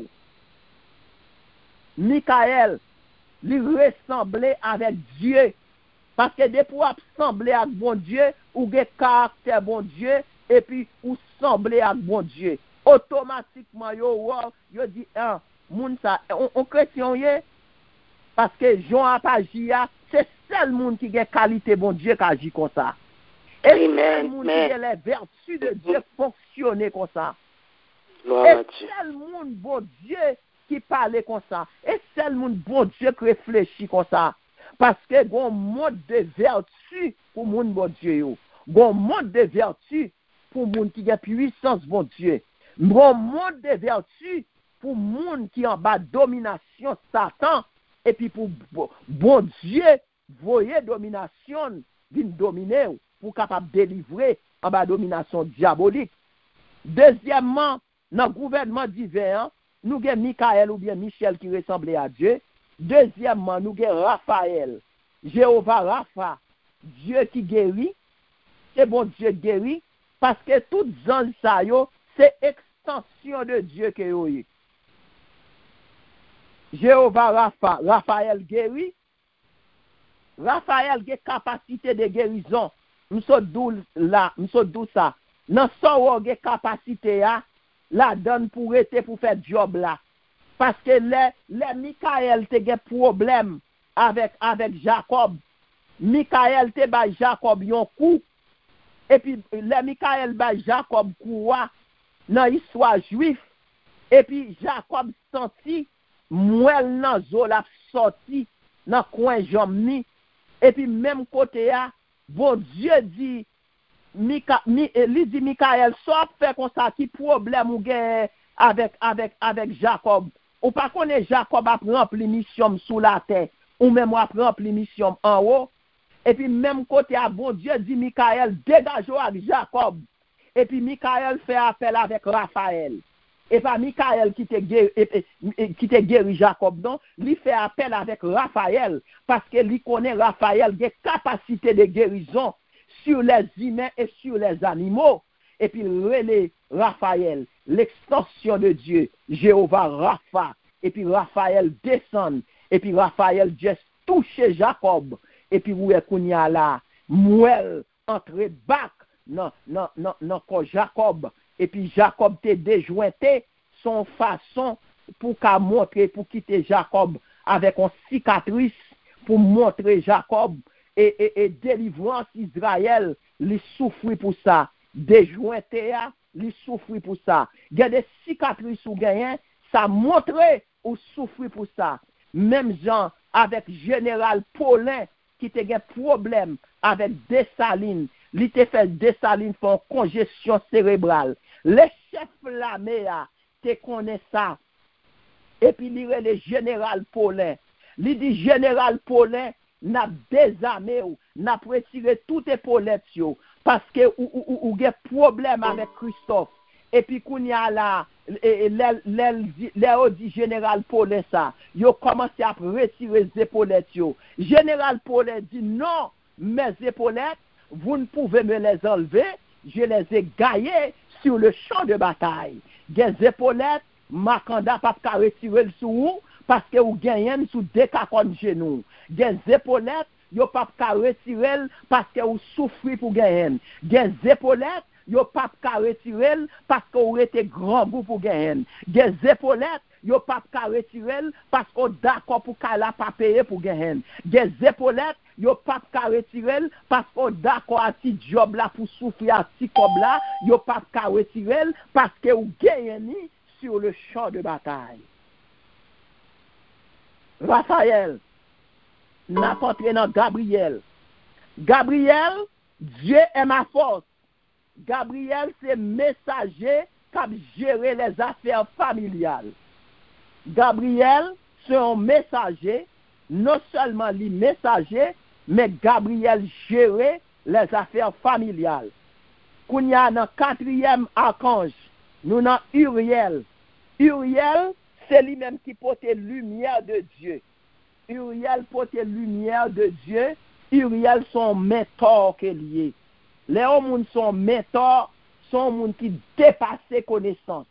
Michael lui ressemblait avec Dieu. Parce que des pour ressembler avec bon Dieu, ou des caractère bon Dieu, et puis ou sembler avec bon Dieu. Automatiquement, yo dit, moun sa, on chrétien yé, parce que Jean a pas agi, c'est seul monde qui a qualité bon Dieu qui agit comme ça. Et seul monde qui a les vertus de Dieu fonctionner comme ça. Et seul monde bon Dieu qui parle comme ça. Et seul monde bon Dieu qui réfléchit comme ça. Parce que gon mode de vertu pour monde bon Dieu. Gon mode de vertu pour monde qui a puissance bon Dieu. Gon mode de vertu pour monde qui en bas domination Satan et puis pour bon Dieu voyer domination vient dominer pour capable délivrer en bas domination diabolique. Deuxièmement, dans le gouvernement divin, nous avons Michael ou bien Michel qui ressemblait à Dieu. Deuxièmement, nous avons Raphaël, Jéhovah Rapha, Dieu qui guérit. C'est bon Dieu guérit parce que tout ange ça yo, c'est extension de Dieu que yo est. Jéhovah Rapha, Raphaël guérit. Raphaël a capacité de guérison. Nous sommes d'où ça. Dans son capacité la donne pour être pour faire job là. Parce que les Michael te gen problème avec Jacob. Michael te ba Jacob yon coup. Et puis les Michael ba Jacob koua dans l'histoire juif. Et puis Jacob senti mouel nan zo la sorti dans coin jamni. Et puis même côté bon Dieu dit Michael soit fait comme ça qui problème ou gen avec Jacob. Ou pas connaît Jacob a rempli mission sous la terre, ou même a rempli mission en haut. Et puis même côté à bon Dieu dit Michael dégage avec Jacob. Et puis Michael fait appel avec Raphaël. Et pas Michael qui te guéri Jacob non, lui fait appel avec Raphaël parce que lui connaît Raphaël des capacités de guérison sur les humains et sur les animaux. Et puis relais Raphaël, l'extension de Dieu, Jéhovah Rapha. Et puis Raphaël descend. Et puis Raphaël juste touche Jacob. Et puis où est qu'on y a là, mouel entre bac non Jacob. Et puis Jacob te déjointé son façon pour qu'à montrer, pour quitter Jacob avec une cicatrice, pour montrer Jacob et délivrance Israël, il souffre pour ça. Déjointé, il souffre pour ça. Il y a des cicatrices ou gagnent, ça montre ou souffre pour ça. Même gens avec Général Paulin qui te un problème avec Dessalines, il te fait Dessalines pour congestion cérébrale. Les chefs l'armée te connaissent ça. et puis il est le général Paulin. Il dit général Paulin, n'a désarmé ou n'a retiré toutes les épaulettes parce que ou a problème avec Christophe. Et puis qu'on y a là les dit général Paulin ça, yo commencé à retirer les épaulettes. Général Paulin dit non, mes épaulettes, vous ne pouvez me les enlever, je les ai gaillées sur le champ de bataille. Des épaulettes, Makanda pas retirer le sous parce que vous gagnez sous deux cacons genoux. Des épaulettes, vous pas retirer parce que vous souffrez pour gagner. Des épaulettes, vous pas retirer parce que vous êtes grand goût pour gagner. Des épaulettes, vous pas retirer parce que vous d'accord pour qu'elle pas payer pour gagner. Des épaulettes, vous pas retirer parce que vous d'accord à petit job là pour souffrir à petit cob là, vous pas retirer parce que vous gagnez sur le champ de bataille. Raphaël n'a pas entré dans Gabriel. Gabriel, Dieu est ma force. Gabriel, c'est messager qui a géré les affaires familiales. Gabriel, c'est un messager, non seulement les messagers, mais Gabriel gérait les affaires familiales. Quand il y a dans le quatrième archange, nous avons Uriel. Uriel, c'est lui-même qui porte lumière de Dieu. Uriel porte lumière de Dieu. Uriel son mentor qui est lié. Les hommes sont mentors, sont gens qui dépassent connaissance.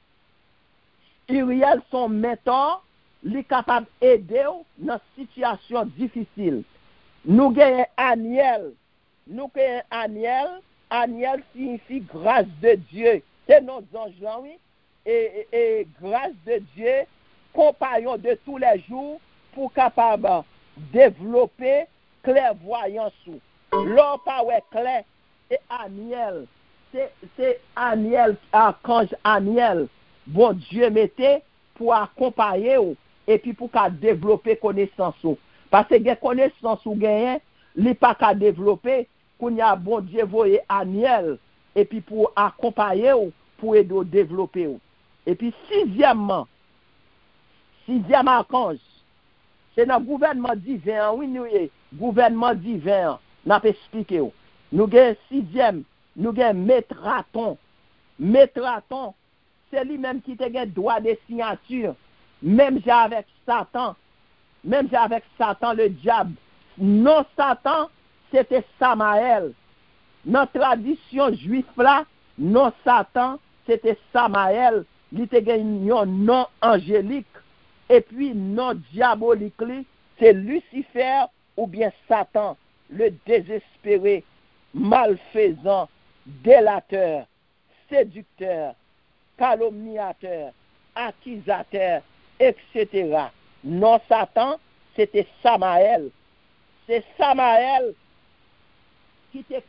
Uriel son mentor, il est capable d'aider dans une situation difficile. Nous gagnons Aniel. Nous gagnons Aniel. Aniel signifie grâce de Dieu. C'est nos anges là, oui. Et grâce de Dieu, compagnon de tous les jours pour capable développer clairvoyance. L'homme pas clair, c'est Aniel. C'est Aniel, archange Aniel. Bon Dieu mettait pour accompagner et puis pour qu'à développer connaissance. Parce que les connaissances ou gagnent, il pas qu'à développer, qu'on y a bon Dieu voyé Aniel et puis pour accompagner pour aider à développer. Et puis sixième archange, c'est dans le gouvernement divin, oui, nous gouvernement divin, nous avons expliqué. Nous avons sixième, nous avons Métraton. Métraton, c'est lui-même qui a le droit de signature, même avec Satan, le diable. Non, Satan, c'était Samaël. Dans la tradition juive là, non, Satan, c'était Samaël. Il était un nom angélique. Et puis, non diabolique, c'est Lucifer ou bien Satan, le désespéré, malfaisant, délateur, séducteur, calomniateur, accusateur, etc. Non, Satan, c'était Samaël. C'est Samaël qui te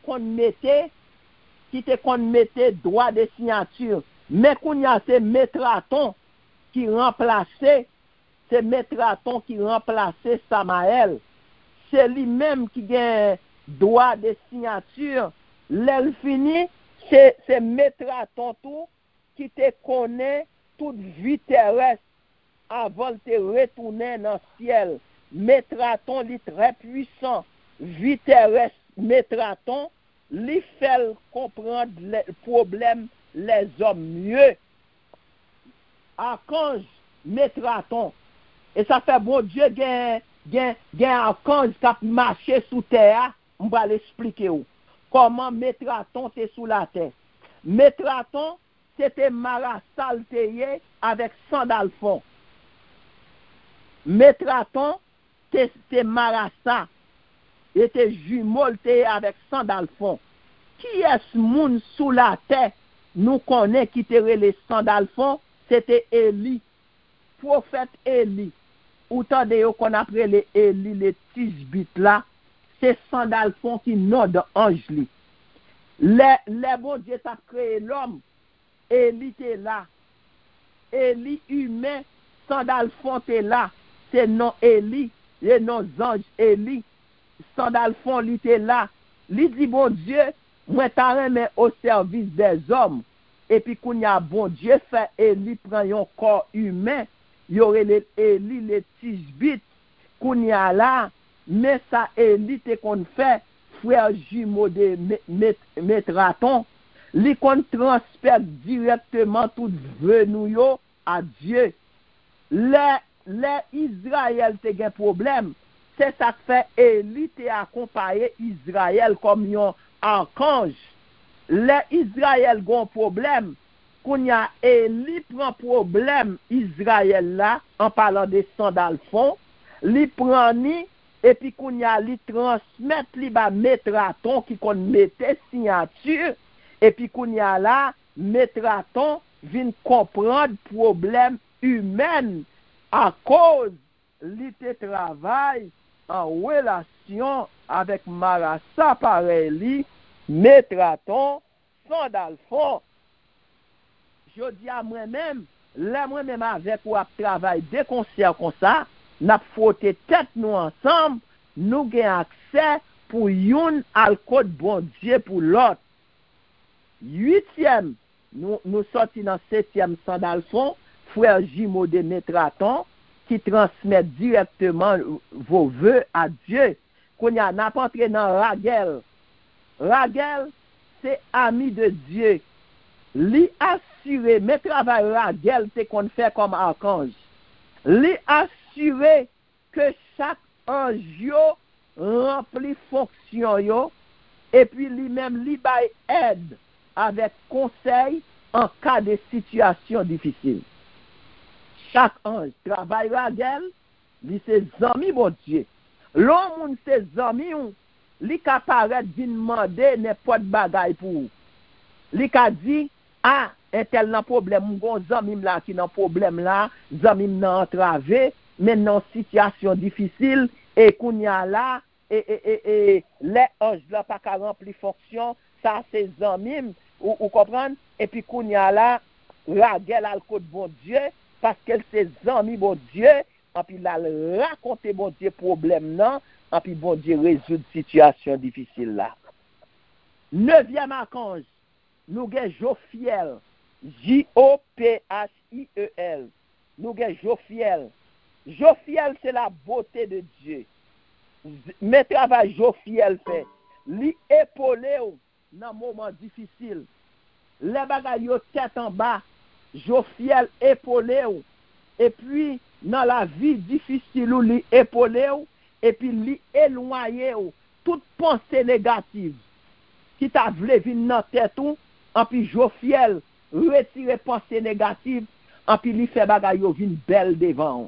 mettait droit de signature. Mais qu'on y a ces Métraton qui remplaçait, Samaël. C'est lui-même qui a droit de signature. L'elle fini, c'est Métraton tout qui te connaît toute vie terrestre avant de te retourner dans le ciel. Métraton, il est très puissant. Vie terrestre, Métraton, il fait comprendre les problèmes les hommes mieux. Archange, Métraton. Et ça fait bon Dieu, gen archange qui a marché sous terre. On va l'expliquer. Comment Métraton est sous la terre. Métraton, c'était Marasal avec Sandalphon. Métraton, c'était Marassa. Était jumeau avec Sandalphon. Qui est ce monde sous la terre? Nous connaissons qui était les Sandalphon, c'était Élie. Prophète Élie. Autant de qu'on appelle les Élie, les Tisbit là, c'est Sandalphon qui nom d'ange li. Les bon Dieu t'a créé l'homme. Élie était là. Élie humain, Sandalphon était là. C'est non Élie, les noms anges Élie. Sandalphon li était là. Li dit bon Dieu, moi t'as remis au service des hommes. Et puis qu'on y a bon Dieu fait Élie prend un corps humain y aurait les Eli, les Tishbit, qu'on y a là, mais ça Eli te qu'on fait, frère jumeau de Métraton, li qu'on transfère directement tout venu yo à Dieu. Les Israël te gen problème, c'est ça que fait Eli te accompagné Israël comme un archange. Les Israël gon problème, qu'on y a Eli prend problème Israël là en parlant des sandales fond, li prend ni et puis qu'on y a li transmettre li ba Métraton qui kon mette signature et puis qu'on y a là Métraton vient comprendre problème humain à cause li te travail en relation avec Marassa pareil Métraton sandal fond. Je dis à moi-même, là moi-même avec ou travail de concert comme ça, n'a frotter tête nous ensemble, nous gain accès pour une al code bon Dieu pour l'autre. 8e, nous sortis dans 7e sandal fond, frère Jimo de Métraton, qui transmet directement vos vœux à Dieu. Qu'on y a n'a pas entré dans Ragel. Ragel, c'est ami de Dieu. Li assuré, mes travail Ragel, c'est qu'on fait comme archange. Li assuré que chaque ange yo remplit fonction yo, et puis lui-même li bay aide avec conseil en cas de situation difficile. Chaque ange travaille Ragel, li c'est zami bon Dieu. L'homme c'est zami li ka paraît vin demander n'importe bagay pour. Li ka dit ah un tel nan problème gon zamim là qui nan problème là, zamim nan entravé, mais nan situation difficile et kounya là et les anges là pas ka rempli fonction, ça c'est zamim ou comprendre et puis kounya là Ragel al code bon Dieu parce qu'elle c'est zami bon Dieu et puis là raconter bon Dieu problème nan et puis bon Dieu résoudre situation difficile là. 9e archange nous gen Jophiel, J-O-P-H-I-E-L. Nous gen Jophiel. Jophiel, c'est la beauté de Dieu. Mais travail Jophiel fait. Li épaulé dans moment difficile. Les bagailles yo tête en bas. Jophiel épaulé. Et puis, dans la vie difficile, li épaulé. Et puis, li éloigné. Toute pensée négative qui t'a vle vin dans tête ou. En puis Jophiel retire pensée négative, en puis li fait bagay yo vin belle devant.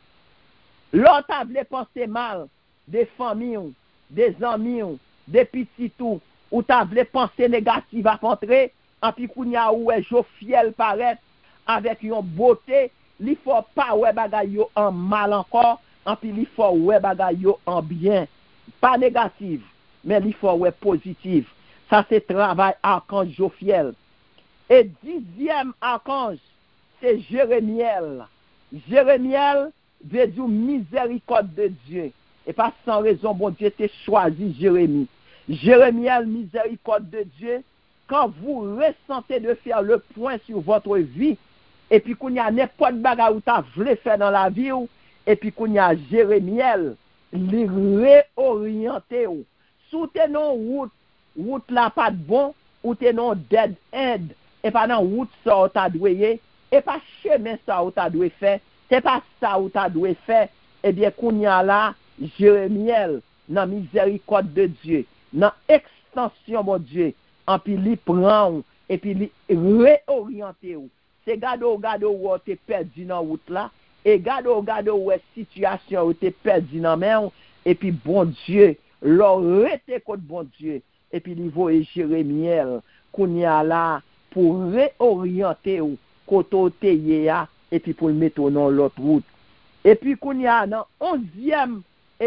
L'autre a vle penser mal des familles, des amis, des petits tout, ou t'a vle penser négative à rentrer, en puis kounya ou Jophiel paraît avec une beauté, li faut pas ouais bagay yo en mal encore, en puis li faut ouais bagay yo en bien, pas négative, mais li faut ouais positive. Ça, c'est travail archange Jophiel. Et 10e archange, c'est Jérémiel. Jérémiel veut dire miséricorde de Dieu. Et pas sans raison, bon Dieu t'a choisi Jérémie. Jérémiel, miséricorde de Dieu, quand vous ressentez de faire le point sur votre vie, et puis qu'on y a n'importe bagarre où t'as voulu faire dans la vie, et puis qu'on y a Jérémiel, les réorienter. Soutenez nos route là pas de bon ou t'es non dead end et pas dans route ça ou t'a doué et pas chemin ça ou t'a doué faire c'est pas ça ou t'a doué faire et bien kounya là Jérémiel dans miséricorde de Dieu dans extension mon Dieu en puis li prend et puis li réorienter c'est gado ou t'es perdu dans route là et gado ou situation ou t'es perdu dans mer et puis bon Dieu leur rete côté bon Dieu. Et puis il voit Jérémiel qu'on y a là pour réorienter ou côté et puis pour le mettre dans l'autre route. Et puis qu'on y a dans 11e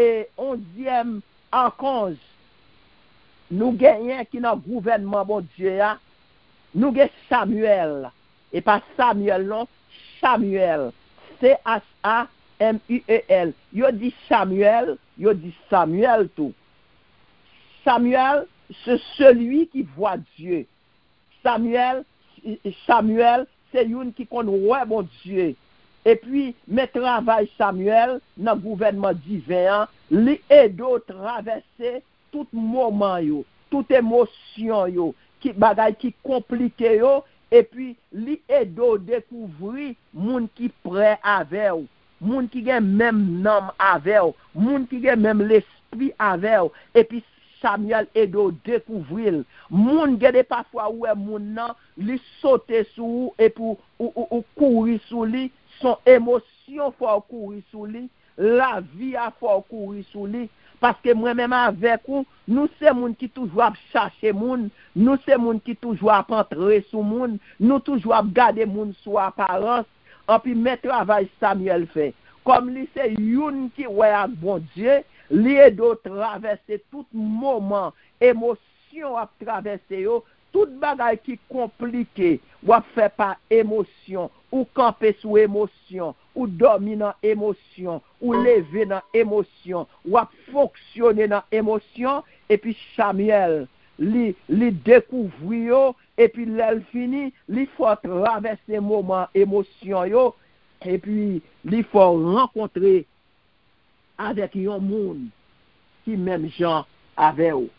archange nous gagnons qui dans gouvernement bon Dieu nous gagnons Samuel et pas Samuel non Samuel C-H-A-M-U-E-L yo dit Samuel yo dit Samuel tout Samuel c'est celui qui voit Dieu. Samuel, c'est une qui connaît ouais bon Dieu. Et puis, mes travail Samuel, dans le gouvernement divin, li aide traverser tout moment yo, toute émotion yo, qui bagay qui compliqué yo, et puis li aide découvrir moun qui prêt avec ou, moun qui gen même nom avec ou, moun qui gen même l'esprit avec ou, et puis Samuel aide découvrir moun gade parfois ouais moun nan li sauter sou et pour ou courir sou li son émotion faut courir sous lui, la vie a faut courir sous lui, parce que moi-même avec vous, nous c'est moun qui toujours chercher moun, nous c'est moun qui toujours entrer sous moun, nous toujours garder moun sous apparence, et puis mettre travail Samuel fait. Comme lui c'est youn qui ouais avec bon Dieu, lui et d'autres traverser tout moment, émotion à traverser yo, tout bagay qui compliqué, ou fait par émotion, ou camper sous émotion, ou dormir dans émotion, ou lever dans émotion, ou fonctionner dans émotion, et puis Samuel, li découvrir, et puis l'elle fini, li faut traverser moment émotion yo, et puis li faut rencontrer avec un monde qui même gens avec eux.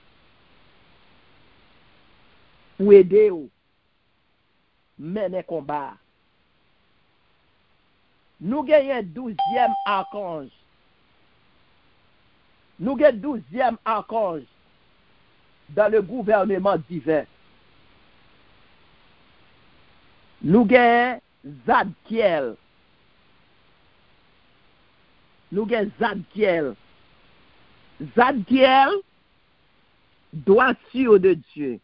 Pour aider ou mener combat. Nous gagnons 12e archange. Nous gagnons 12e archange dans le gouvernement divin. Nous gagnons Zadkiel. Nous gagnons Zadkiel. Zadkiel, droiture de Dieu.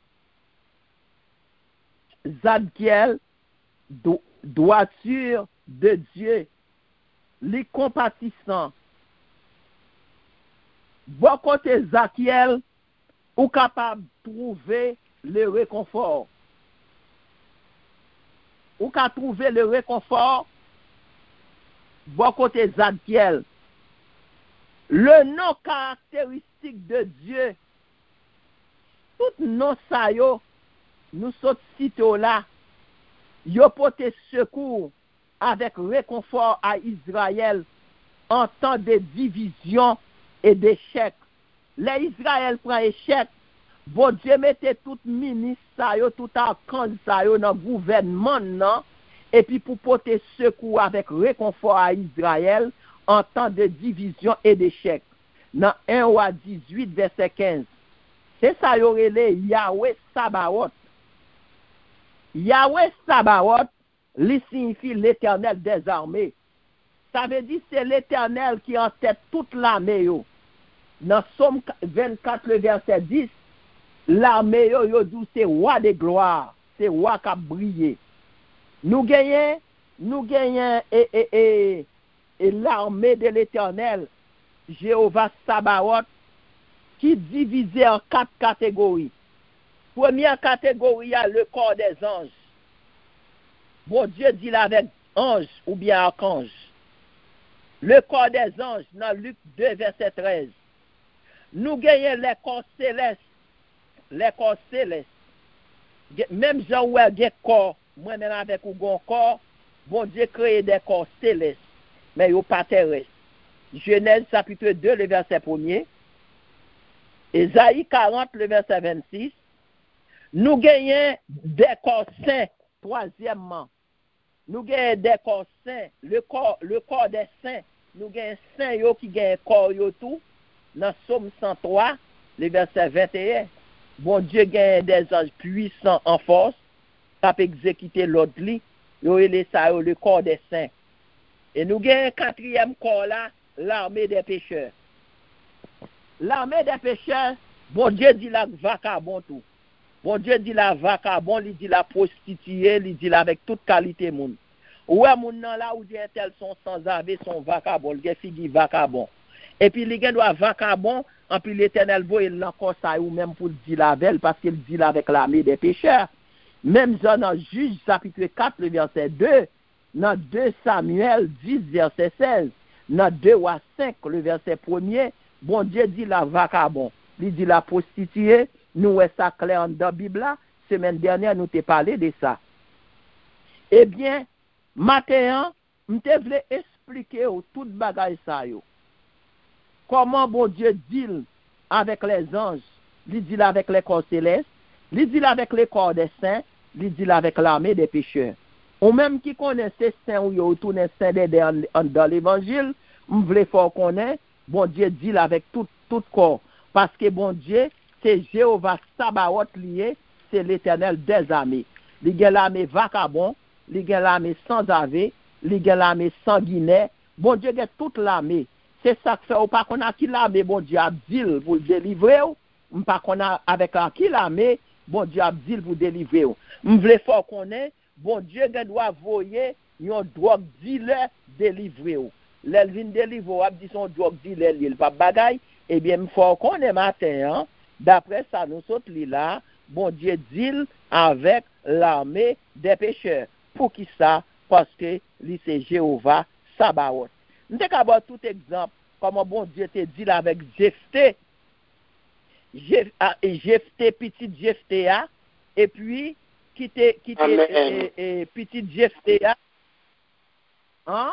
Zadkiel, droiture de Dieu, les compatissants. Bon côté Zadkiel, ou capable de trouver le réconfort. Ou capable de trouver le réconfort, bon côté Zadkiel. Le nom caractéristique de Dieu, tout nom ça yo, nous sommes cités là, yo porté secours avec réconfort à Israël en temps de division et d'échec. Les Israël prend échec, bon Dieu mettait tout ministre ça yo, tout archange ça yo dans gouvernement non, et puis pour porter secours avec réconfort à Israël en temps de division et d'échec. Dans 1 Roi 18 verset 15. C'est ça yo relé Yahweh Sabaoth. Yahweh Sabaoth, lui signifie l'Éternel des armées. Ça veut dire c'est l'Éternel qui en tête toute l'armée. Dans Somme 24, le verset 10, l'armée yo dit c'est roi de gloire, c'est roi qui a brillé. Nous gagnons et l'armée de l'Éternel, Jéhovah Sabaoth, qui divisé en 4 catégories. Première catégorie, a le corps des anges. Bon Dieu dit là avec ange ou bien archange. Le corps des anges, dans Luc 2, verset 13. Nous gagnons les corps célestes. Les corps célestes. Même Jean ou des corps, moi-même avec ou gon corps, bon Dieu crée des corps célestes, mais ils pas terrestres. Genèse chapitre 2, le verset 1er. Ésaïe 40, le verset 26. Nous gagnons des corps saints, troisièmement. Nous gagnons des corps saints, le corps des saints. Nous gagnons saints yo qui gagnent corps yo tout. Dans Somme 103, le verset 21. Bon Dieu gagne des anges puissants en force, qui peut exécuter l'ordre li, yo ele ça le corps des saints. Et nous gagnons quatrième corps là, l'armée des pécheurs. L'armée des pécheurs, bon Dieu dit la vacabon tout. Bon Dieu dit la vacabon, il dit la prostituée, il dit la avec toute qualité moun. Ouais moun nan là où dit tel sont sans ave, son vacabon, il figi vacabon. Et puis les gens doivent vacabon, en puis l'Éternel il encore ça ou même pour dire la veille parce qu'il dit là avec l'armée des pécheurs. Même dans Juge chapitre 4 le verset 2, dans 2 Samuel 10 verset 16, dans 2 Rois 5 le verset 1er, bon Dieu dit la vacabon, il dit la prostituée. Nous est ça clair dans la Bible là, semaine dernière nous t'ai parlé de ça. Eh bien, matin m'te vle expliquer tout bagay ça yo. Comment bon Dieu deal avec les anges, il deal avec les corps célestes, il deal avec les corps des saints, il deal avec l'armée des pécheurs. Ou même qui connaît ces saints ou yo tourne saint dans l'évangile, m'vle faut connaître bon Dieu deal avec tout corps parce que bon Dieu c'est Jéhovah Sabaoth lié, c'est l'Éternel des armées. Il y a l'armée vacabon, il y a l'armée sans ave, il y a l'armée sanguinaire. Bon Dieu a toute l'armée. C'est ça que fait ou pas qu'on a qui l'armée bon Dieu a dit pour délivrer ou pas qu'on a avec qui l'armée bon Dieu a dit pour délivrer ou. M'vle faut connaître bon Dieu doit voyer un drogue dealer délivrer ou. L'elvin délivrer ou dit son drogue dealer il pas bagaille et bien faut connaître matin hein, d'après ça nous saute là bon Dieu deal avec l'armée des pécheurs. Pour qui ça? Parce que lui c'est Jéhovah Sabaoth. Nous avons tout exemple comment bon Dieu te dit avec Jephthé. Jephthé petit Jephthé et puis qui petit Jephthé hein?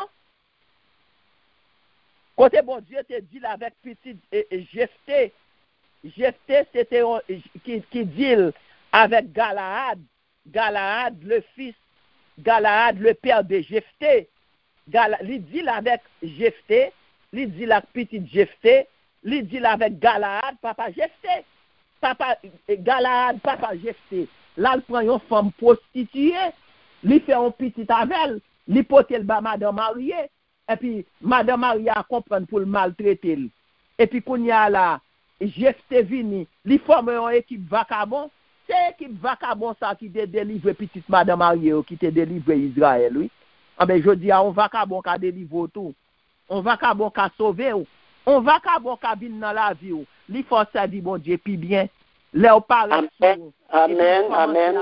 Côté bon Dieu te dit avec petit Jephthé. Jephthé c'était qui dit avec Galaad le fils, Galaad le père de Jephthé. Il dit avec Jephthé, il dit avec petit Jephthé, il dit avec Galaad papa Jephthé. Papa Galaad papa Jephthé. Là il prend une femme prostituée, il fait un petit avec, il porte le bas madame mariée et puis madame mariée a comprendre pour le maltraiter. Et puis qu'on y a là Jephthé vini, il forme une équipe vacabon. C'est l'équipe vacabon ça qui te délivre petite madame mariée qui te délivre Israël, oui. Ah ben je dis on vacabon qui délivre tout. On vacabon qui sauver ou. On vacabon qui vient dans la vie ou. Li faut servir bon Dieu puis bien. Leur parole. Amen. Amen.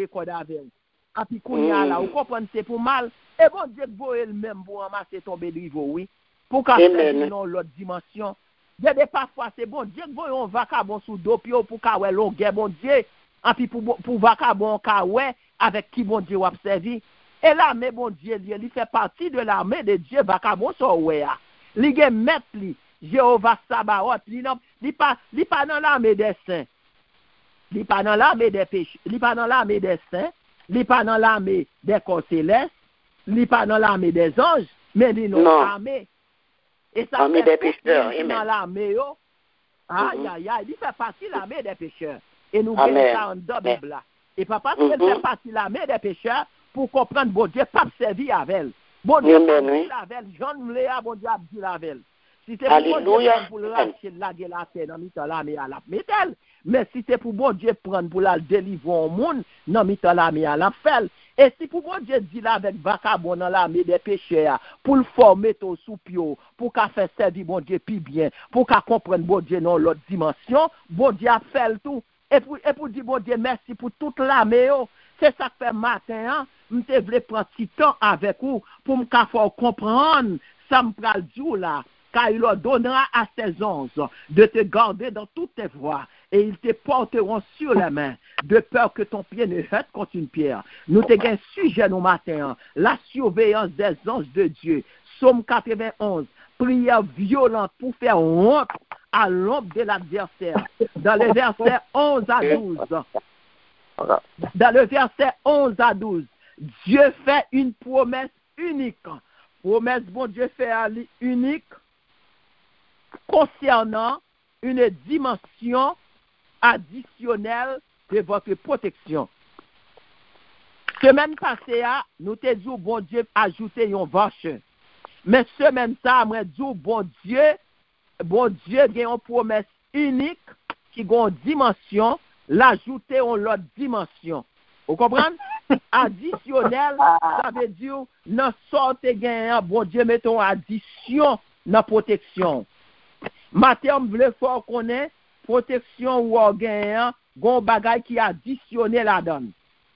Ah puis qu'on y a là, vous comprenez c'est pour mal. Et bon Dieu voit elle-même pour ramasser tomber de niveau, oui. Pour qu'à faire dans l'autre dimension. Il y a des parfois c'est bon Dieu voit un vacabon sous dopio pour qu'à ouais longueur bon Dieu. Et puis pour vacabon qu'à ouais avec qui bon Dieu a servi. Et l'armée bon Dieu il fait partie de l'armée de Dieu vacabon so ouais. Li gen maître li Jéhovah Sabaoth, li pas dans l'armée des saints. Li pas dans l'armée des pécheurs, li pas dans l'armée des saints, li pas dans l'armée des corps célestes, li pas dans l'armée des anges, mais li dans l'armée. Et ça armée des pécheurs, dans l'armée yo. Aïe, il fait partie de l'armée des pécheurs. Et nous gagnons ça en deux Bible là. Et papa, il fait partie de l'armée des pécheurs pour comprendre bon Dieu pas servir avec elle. Bon Dieu pas servir avec elle. Jean Léa, bon Dieu a dit avec elle. Si c'est pour bon Dieu pour le racheter la gueule à terre dans mi-temps l'armée à la métal. Mais si c'est pour bon Dieu prendre pour la délivrer au monde, dans mi-temps l'armée à la fait. Et si pour bon Dieu dit là avec vacabon dans l'armée des pécheurs, pour le former au soupio, pour qu'à faire servir bon Dieu plus bien, pour qu'à comprendre bon Dieu dans l'autre dimension, bon Dieu a fait le tout. Et pour dire bon Dieu merci pour toute l'armée. C'est ça que fait matin, hein? Je voulais prendre petit temps avec vous pour me faire comprendre ça me pral dire là. Car il leur donnera à ses anges de te garder dans toutes tes voies et ils te porteront sur les mains de peur que ton pied ne heurte contre une pierre. Nous te gagnons sujet nos matins, la surveillance des anges de Dieu. Psaume 91, prière violente pour faire honte à l'ombre de l'adversaire. Dans le verset 11 à 12. Dans le verset 11 à 12, Dieu fait une promesse unique. Promesse, bon Dieu fait unique concernant une dimension additionnelle de votre protection. Semaine passée, nous te dit bon Dieu ajouter une vache. Mais semaine ça, moi dit bon Dieu a une promesse unique qui a une dimension, l'ajouter en l'autre dimension. Vous comprenez? Additionnel, ça veut dire dans sorte gain, bon Dieu mettons addition dans protection. Matin, on veut faire connaître protection ou gain, gon bagay qui additionné la donne.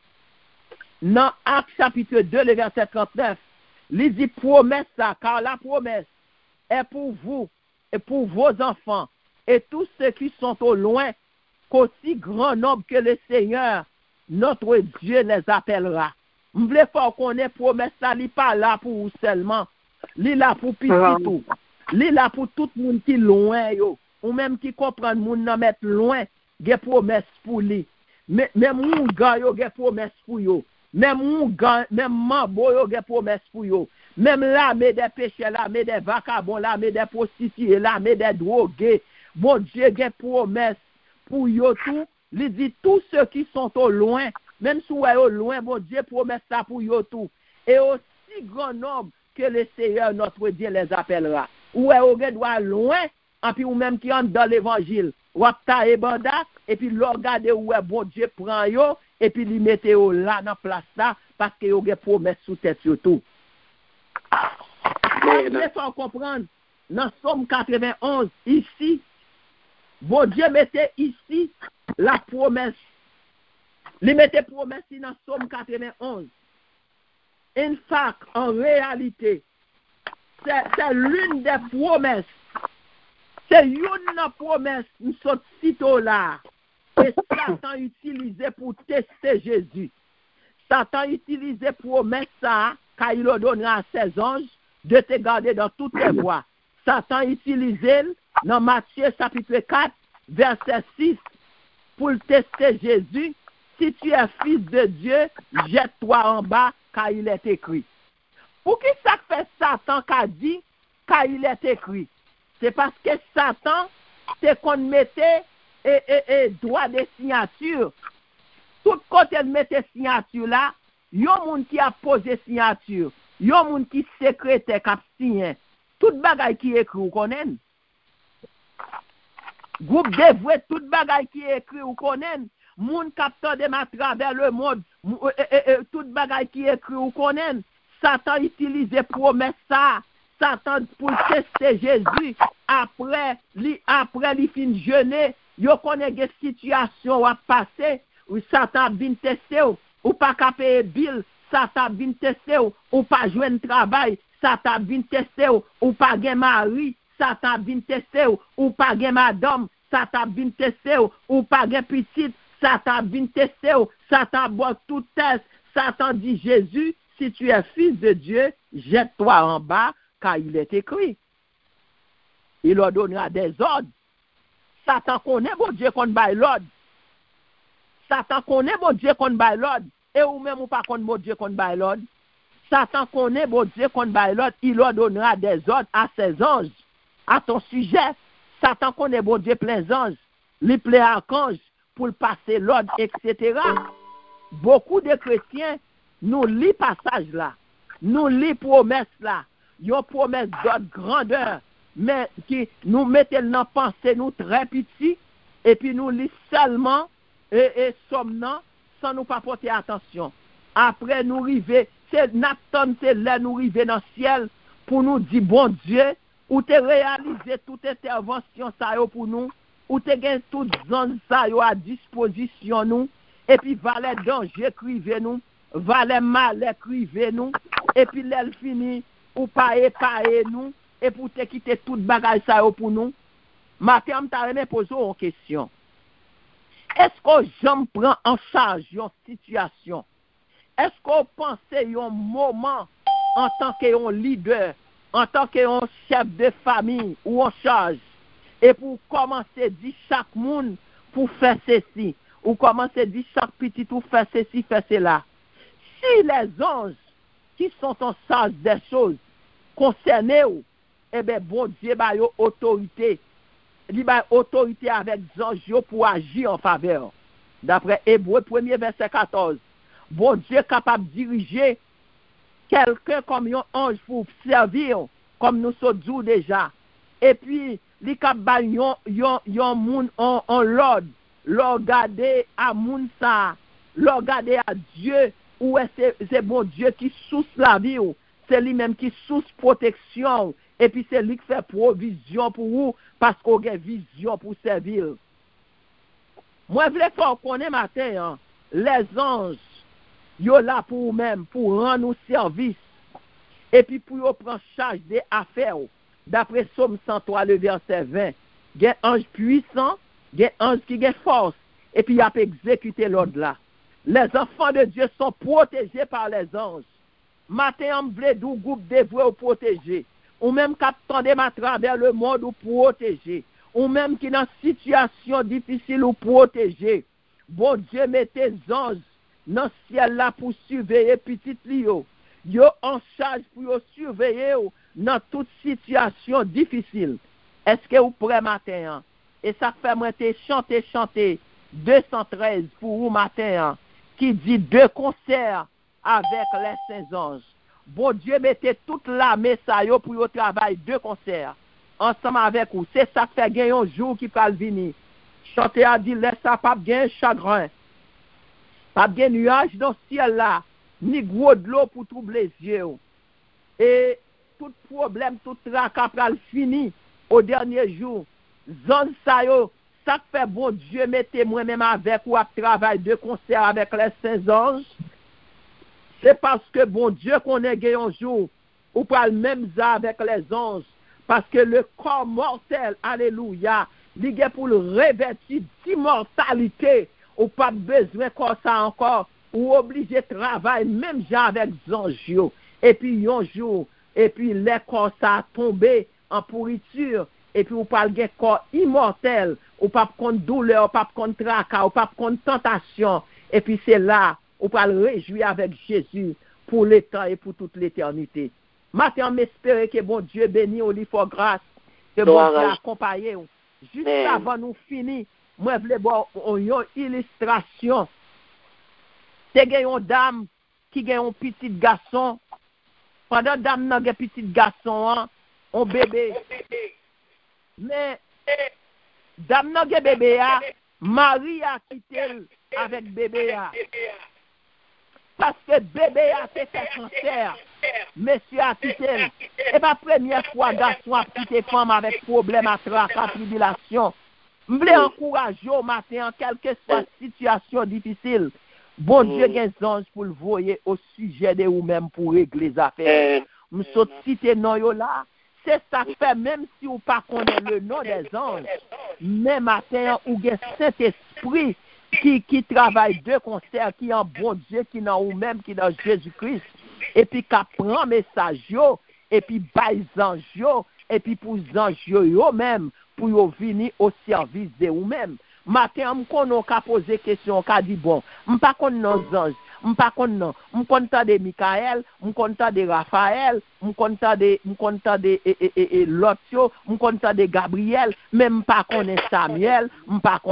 Dans Actes chapitre 2, le verset 39, il dit promesse ça, car la promesse est pour vous et pour vos enfants et tous ceux qui sont au loin, qu'aussi grand nombre que le Seigneur, notre Dieu, les appellera. M'vle faut qu'on ait promesse ça li pas là pour vous seulement. Li là pour petit tout. Li là pour tout monde qui loin yo. Ou même qui comprend moun nan mettre loin, gen promesse pour li. Même moun gars yo gen promesse pour yo. Même moun gars, même mambo yo gen promesse pour yo. Même l'armée des pécheurs, l'armée des vagabonds, l'armée des prostituées, l'armée des drogués. Bon Dieu gen promesse pour yo tout. Il dit tous ceux qui sont au loin, même si vous êtes au loin, bon Dieu promet ça pour yo tout. Et aussi grand nombre que le Seigneur notre Dieu les appellera. Ou est doit loin, et puis ou même qui entre dans l'évangile, ou ta et banda, et puis regardez où est bon Dieu prend yo, et puis li mette yo là dans place là, parce que yo gen promesse sous tête surtout. Il faut comprendre, dans Somme 91, ici, bon Dieu mettait ici la promesse. Il mettait promesse dans Somme 91. En fait, en réalité, c'est l'une des promesses. C'est une promesse, nous sommes sitôt là. Et Satan utilisé pour tester Jésus. Satan utilisé promesse ça, car il le donnera à ses anges de te garder dans toutes tes voies. Satan utilisé dans Matthieu chapitre 4, verset 6, pour tester Jésus. Si tu es fils de Dieu, jette-toi en bas, car il est écrit. Pour qui ça fait Satan qu'a dit, car il est écrit? C'est parce que Satan, c'est qu'on mettait droit de signature. Tout côté de mettre signature là, il y a un monde qui a posé signature. Il y a un monde qui secrétaire qui a signé. Tout bagay qui est écrit, vous connaissez? Groupe dévoué, tout bagay qui est écrit, vous connaissez? Moun capteur de à travers le monde, tout bagay qui est écrit, vous connaissez? Satan utilise promesse ça. Satan pour tester Jésus. Après, li fin jeûner, yo connaît des situations à passer. Satan vient tester ou pas payer bill. Satan vient tester ou pas joindre travail. Satan vient tester ou pas gen mari. Satan vient tester ou pas gen madame. Satan vient tester ou pas gen petite. Satan vient tester Satan boit tout test. Satan dit Jésus, si tu es fils de Dieu, jette-toi en bas, car il est écrit. Il leur donnera des ordres. Satan connaît bon Dieu qu'on baille l'ordre. Satan connaît bon Dieu qu'on baille l'ordre. Et ou même ou pas qu'on bon Dieu qu'on baille l'ordre. Satan connaît bon Dieu qu'on baille l'ordre. Il leur donnera des ordres à ses anges. À ton sujet, Satan connaît bon Dieu plein d'anges. Les plein archanges pour passer l'ordre, etc. Beaucoup de chrétiens nous lit passage là. Nous lit promesse là. Yon promesse d'ordre grandeur. Mais qui nous mettent dans pensée nous très petit. Et puis nous lit seulement et somnant sans nous pas porter attention. Après nous river, c'est Nathan, c'est là nous river dans le ciel pour nous dire bon Dieu, ou te réaliser toute intervention ça yo pour nous, ou te gain toute zone ça yo à disposition nous, et puis valet danger crive nous, valet mal crive nous, et puis l'elle fini ou pas éparer nous, et pour te quitter toute bagage ça yo pour nous. Matin m'ta remet poser une question. Est-ce qu'on j'en prend en charge une situation? Est-ce qu'on pense un moment en tant qu'un leader, en tant qu'un chef de famille ou en charge, et pour commencer à dire chaque monde pour faire ceci, ou commencer à dire chaque petit pour faire ceci, faire cela? Si les anges qui sont en charge des choses concernées, eh bien, bon Dieu, bah, yo autorité. Il y a autorité avec les anges pour agir en faveur. D'après Hébreu 1er verset 14. Bon Dieu est capable de diriger quelqu'un comme un ange pour servir, comme nous sommes dit déjà. Et puis, il est capable de un monde en l'ordre, regarder à moun ça, regarder à Dieu, ou c'est bon Dieu qui source la vie, c'est lui-même qui source protection. Et puis c'est lui qui fait provision pour vous parce qu'on a vision pour servir. Moi, je voulais faire connaître matin, les anges, ils sont là pour vous-même, pour rendre nous service. Et puis pour prendre charge des affaires. D'après Somme 103, le verset 20, il y a un ange puissant, il y a un ange qui a force. Et puis il a exécuté l'ordre là. Les enfants de Dieu sont protégés par les anges. Matin, on veut d'où groupe dévoué ou protégé. Ou même qui attendent à travers le monde ou protégé. Ou même qui dans situation difficile ou protégé. Bon Dieu, mettez anges dans le ciel là pour surveiller petit Lio. Yo en charge pour surveiller dans toute situation difficile. Est-ce que vous prêt matin? Et ça fait moi te chanter 213 pour vous matin qui dit 2 concerts avec les saints anges. Bon Dieu mettez toute l'armée ça yo pour yo travail 2 concerts ensemble avec vous. C'est ça fait gagner un jour qui va venir. Chanter a dit laisse ça pas gagner chagrin. Pas de nuage dans le ciel là, ni gros de l'eau pour troubler les yeux. Et tout problème, tout tracas pral fini au dernier jour. Zone ça yo, ça fait bon Dieu mettez moi-même avec ou à travail de concert avec les saints anges. C'est parce que bon Dieu qu'on est gagné un jour, ou pas le même ça avec les anges. Parce que le corps mortel, alléluia, il est pour le revêtir d'immortalité. Ou pas besoin comme ça encore, ou obligé de travailler même genre avec les anges. Et puis un jour, et puis les corps ça tombé en pourriture, et puis ou pas le corps immortel, ou pas contre douleur, ou pas contre tracas, ou pas contre tentation, et puis c'est là, ou pas le réjouir avec Jésus pour le temps et pour toute l'éternité. Maintenant, m'espérer que bon Dieu bénit au lit for grâce, que bon Dieu accompagne. Juste avant nous finir, moi je voulais voir une illustration. C'est une dame qui a un petit garçon. Pendant dame n'a un petit garçon, un bébé. Mais dame n'a un bébé, Marie a quitté avec bébé. Parce que bébé a fait cancer. Monsieur a quitté. Et pas première fois garçon a quitté femme avec problème à tracas, tribulation. Je voulais encourager au matin, quelle que soit la situation difficile. Bon Dieu, il y a des anges pour le voyer au sujet de vous-même pour régler les affaires. Je saute citer non là. C'est ça fait, même si vous ne connaissez pas le nom des anges, mais matin, vous avez Saint-Esprit qui travaille de concert, qui est un bon Dieu, qui est dans vous-même, qui est dans Jésus-Christ, et puis qui prend message, et puis baille anges, et puis pour les anges eux-mêmes, pour venir au service de vous-même. Matin, on a posé question, on a dit bon, je ne sais pas nos anges, je ne sais pas non, je compte de Michael, je compte de Raphaël, je compte de Lot, je compte de Gabriel, mais je ne sais pas Samuel, je ne sais pas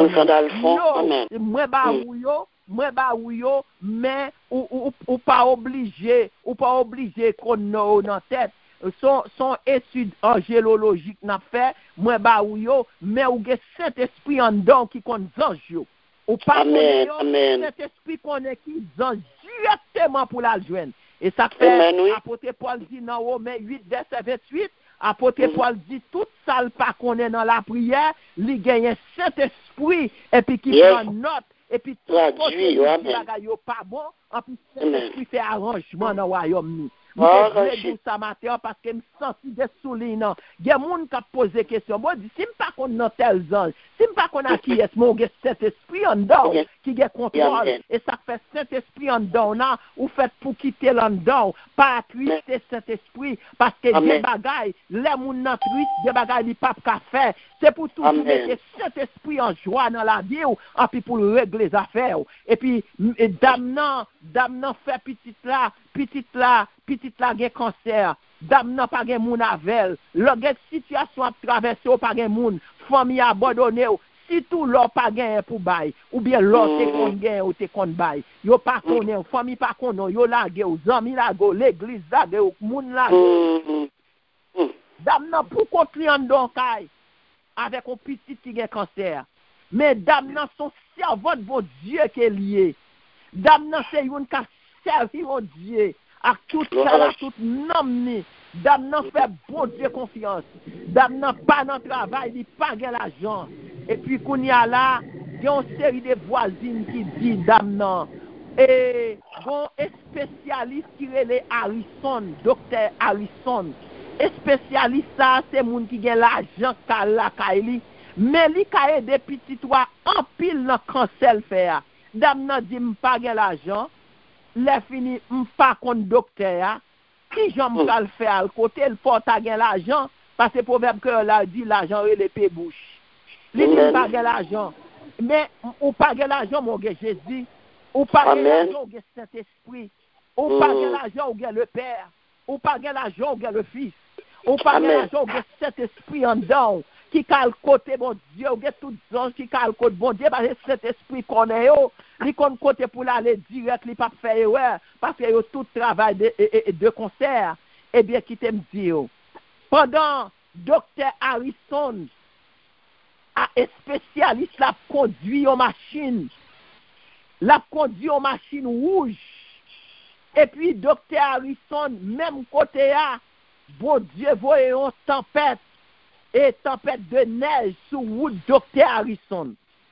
moi mais ou pas obligé qu'on ait dans tête. Son étude angélologique n'a fait, moi mais ou ge Saint-Esprit en don qui compte ange. Ou pas connaît Saint-Esprit connaît qui ange directement pour la joindre. Et ça fait apôtre Paul dit dans Romains 8 verset 28, apôtre Paul dit tout ça pas connaît dans la prière, il gagne Saint-Esprit et puis qui prend note et puis tout côté bagaille pas bon, en plus Saint-Esprit fait arrangement dans le royaume. Je dis ça matin parce que je me sens des soulignants. Il y a des gens qui posent des questions. Moi, je dis, si je ne sais pas qu'on a tel ange, si je ne sais pas qu'on a qui est, mon Saint-Esprit en dedans, qui a contrôle, et ça fait Saint-Esprit en dedans, ou fait pour quitter l'en-dedans, pas attrister Saint-Esprit, parce que des bagailles, les gens n'ont triste, des bagailles, ils ne peuvent pas faire. C'est pour tout mettre Saint-Esprit en joie dans la vie, et puis pour régler les affaires. Et puis, dame fait petite là, gen cancer, dame nan pa gen moun avel, le gen situation a traversé ou pa gen moun, famille abandonné ou, si tout l'or pa gen pour bay, ou bien l'or te kon gen ou te kon bay, yo pa konnen, famille pa konnen, yo lage ou, zami lage ou, l'église lage ou, moun lage ou. Dame nan pou kontri an don kay, avec un petit qui gen cancer, mais dame nan son servante bon Dieu qui est lié. Dame nan se yon ka servi mon Dieu. À tout ça, à tout nom, dame nan fait bon Dieu confiance. Dame nan pas dans travail, il pas gain l'argent. Et puis qu'on y a là, il y a une série de voisines qui dit dame nan. Et bon spécialiste qui est Harrison, docteur Harrison. Et spécialiste ça, c'est moun qui gain l'argent kala kaili, mais li ka aide petit toi en pile dans cancer faire. dame nan dit m'pa gen l'argent, le fini m'pa contre docteur, qui j'aime le faire à côté, il faut ta gen l'argent, parce que le proverbe que là dit l'argent et l'épée bouche. Il dit m'pa gen l'argent. Mais ou pas gen l'argent, mon gars Jésus, ou pas gen l'argent, ou gen Saint-Esprit, ou pas gen l'argent, ou gen le Père, ou pas gen l'argent, ou gen le Fils, ou pas gen l'argent, ou gen Saint-Esprit en dedans, qui a le côté bon Dieu, ou gen tout ange qui a le côté bon Dieu, parce que Saint-Esprit connaît yo, li kon côté pour l'aller direct, li pas faire erreur, parce que yo tout travail de concert. Eh bien, qui t'aime dire, pendant Dr. Harrison, un spécialiste l'a conduit en machine. L'a conduit en machine rouge. Et puis, Dr. Harrison, même côté là, bon Dieu, voyez une tempête. Et tempête de neige sur route Dr. Harrison.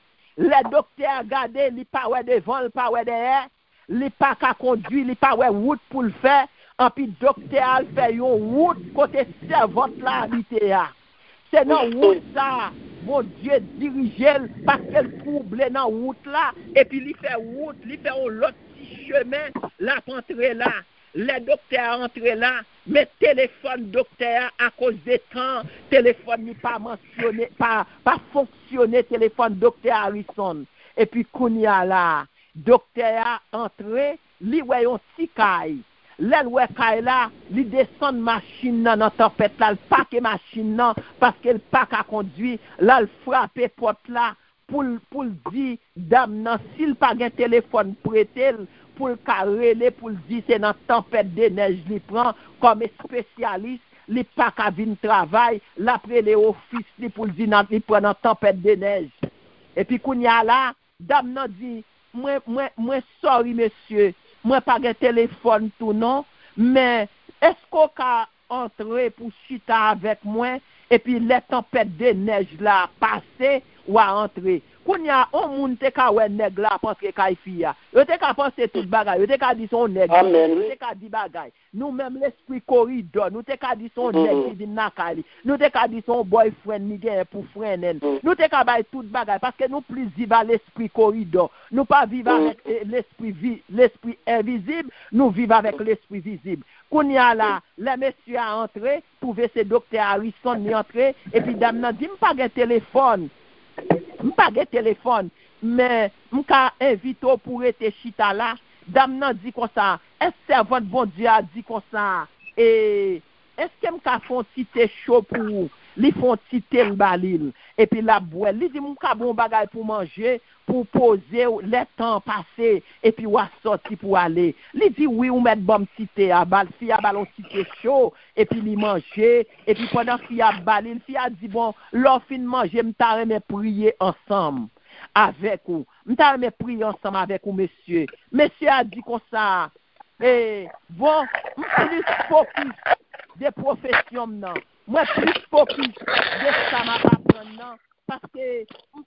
Le docteur a gardé, il pas ouais devant, il pas ouais derrière. Il pas qu'à conduire, il pas ouais route pour le faire. Et puis, docteur a fait une route côté servante là habité là. C'est dans route ça, mon Dieu dirige parce qu'elle trouble dans route là et puis il fait route, il fait un autre petit chemin là pour entrer là. Le docteur entre là, mais téléphone docteur à cause des temps, téléphone n'est pas mentionné, pas fonctionné téléphone docteur Harrison. Et puis Kounia là, docteur entré, li wè yon ti kay. L'elle ouais là, li descend machine dans tempête là, le paquet machine nan parce qu'elle pas qu'à conduire, là le frapper porte là pour dire dame nan s'il pas un téléphone prêté pour le carreler pour dire c'est dans tempête de neige li prend comme spécialiste, li pas qu'à venir travail, l'après les office li pour dire nan li prend dans tempête de neige. Et puis kounya là, dame nan dit moi sorry monsieur, moi pas de téléphone tout non, mais est-ce qu'on peut entrer pour chita avec moi et puis les tempêtes de neige là passer ou à entrer. Quand y a un monde te ka wè nèg là parce que kay fia. Yo te ka penser tout bagay, yo te ka di son nèg. Yo te ka di bagay. Nous même l'esprit corridor, nous te ka di son nèg qui di nakali. Nous te ka di son boyfriend ni gen pour frère. Nous te ka bay tout bagay parce que nous plus vivre l'esprit corridor. Nous pas vivre avec l'esprit invisible, nous vivons avec l'esprit visible. Quand y a là, les messieurs a entré, trouver ce docteur Harrison ni entrer et puis dame nan di m'pa gen téléphone. M'pa gen téléphone, mais m'ka invite pour être chita là. Dame nan dit comme ça. Est-ce que votre bon Dieu a dit comme ça? Et est-ce que m'ka font cité chaud pour li font cité balil et puis la boue. Li dit m'ka bon bagay pour manger, pour poser les temps passés et puis ou sorti pour aller. Li dit oui ou mettre bon cité à bal, fi a ballon cité chaud et puis li manger et puis pendant fi a balil, fi a dit bon, l'on fin manger m'ta remet prier ensemble avec vous. M'ta remet prier ensemble avec vous monsieur. Monsieur a dit comme ça. Et bon, plus focus des professions non. Moi plus focus de ça m'a pas prendre parce que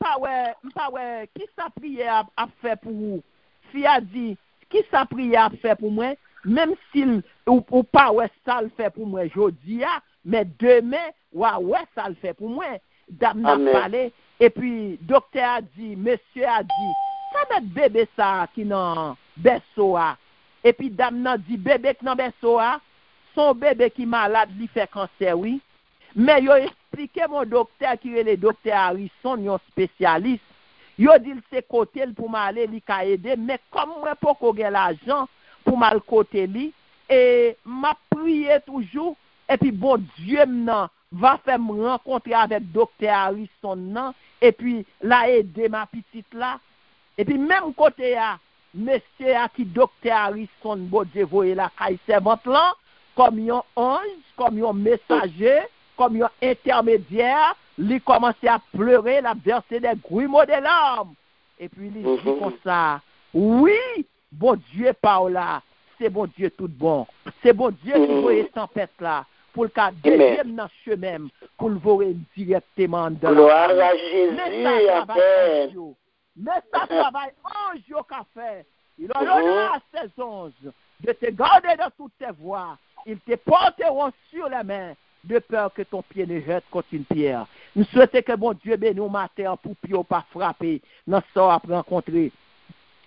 m'pa ouais qui ça prière a fait pour vous. Fi a dit qui ça prière a fait pour moi même s'il ou pas ouais ça le fait pour moi jodi a mais demain ouais ça le fait pour moi. Dame n'a parlé et puis docteur a dit monsieur a dit ça mettre bébé ça qui nan berceau a et puis dame n'a dit bébé qui nan berceau a son bébé qui malade lui fait cancer oui. Mais yo expliqué mon docteur qui est le docteur Harrison, yon spécialiste. Yo dit c'est côté pour m'aller li ka aider mais comme moi pas ko gen l'argent pour mal côté li et m'a prié toujours et puis bon Dieu m'nan va faire me rencontrer avec docteur Harrison nan et puis la aider ma petite là et puis même côté là monsieur a qui docteur Harrison bon Dieu voyer la caille servante là comme yon ange comme yon messager comme un intermédiaire, il commençait à pleurer, il a versé des grumeaux de larmes. Et puis il dit comme ça, oui, bon Dieu par là, c'est bon Dieu tout bon. C'est bon Dieu qui voyait tempête là, pour le cas deuxième dans le chemin, pour le voir directement dans gloire à Jésus, amen. Mais ça travaille ange au café. Il a donné à ses anges de te garder dans toutes tes voies. Ils te porteront sur les mains de peur que ton pied ne jette contre une pierre. Nous souhaitons que bon Dieu bénisse au matin pour pied pas frapper. Nous sommes à rencontrer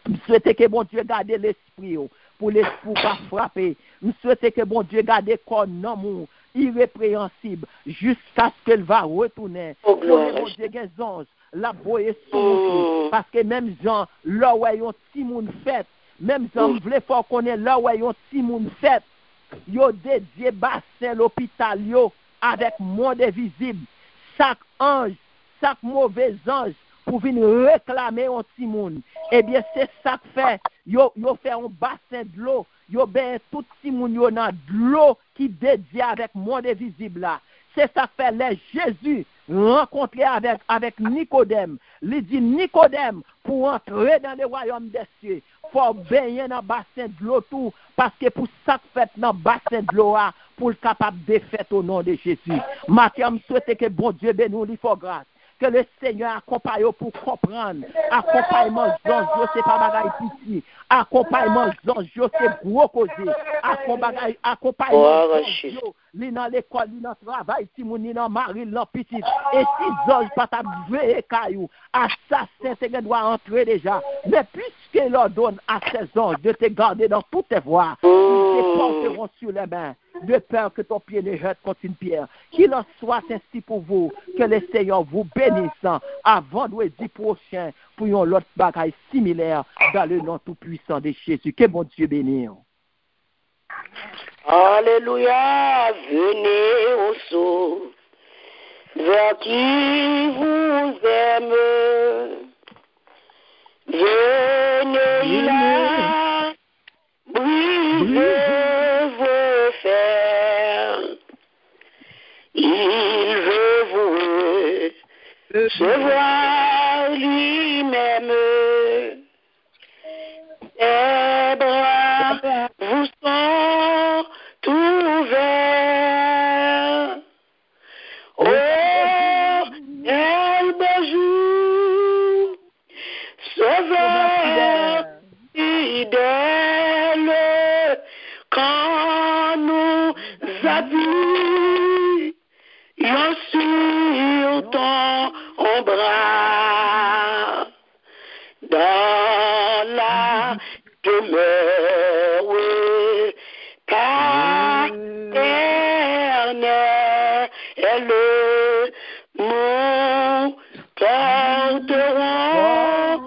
Je souhaite que bon Dieu garde l'esprit pour l'esprit pas frapper. Je souhaite que bon Dieu garde corps non irrépréhensible jusqu'à ce qu'elle va retourner. Oh, Pour bon Dieu anges la boye sous parce que même Jean là où yon ti moun fait, même Jean voulait faut connaître là où yon ti moun fait. Yo dédié bassin l'hôpital yo avec monde visible. Chaque ange, chaque mauvais ange pour venir réclamer un petit monde. Eh bien, c'est ça que fait. Yo fait un bassin de l'eau. Yo ben tout petit monde yo dans de l'eau qui dédié avec monde visible là. C'est ça que fait les Jésus rencontré avec Nicodème. Il dit Nicodème pour entrer dans le royaume des cieux, faut baigner dans le bassin de l'eau tout parce que pour ça que fait dans le bassin de l'eau pour le capable de faire au nom de Jésus. Mathieu me souhaite que bon Dieu bénisse lui faut grâce. Que le Seigneur accompagne pour comprendre. Accompagnement Jean, c'est pas bagaille petit. Accompagnement Jean, c'est gros causé. Accompagnement Jean, li dans l'école, li dans le travail, si mon li dans mari, li dans petit. Et si Georges pas ta veille caillou, assassin, c'est qu'il doit entrer déjà. Mais puisque leur donne à ses anges de te garder dans toutes tes voies, ils te porteront sur les mains, de peur que ton pied ne heurte contre une pierre. Qu'il en soit ainsi pour vous, que le Seigneur vous bénisse avant vendredi prochain pour une autre bagaille similaire dans le nom tout-puissant de Jésus. Que bon Dieu bénisse. Alléluia, venez au saut, vers qui vous aime. Venez là, brisez vos fers. Il veut vous recevoir lui-même. Ses bras vous sont ouverts. Oh, quel beau jour, sauveur fidèle, quand nous appuyons sur ton bras, dans la demeure paternelle, nous porterons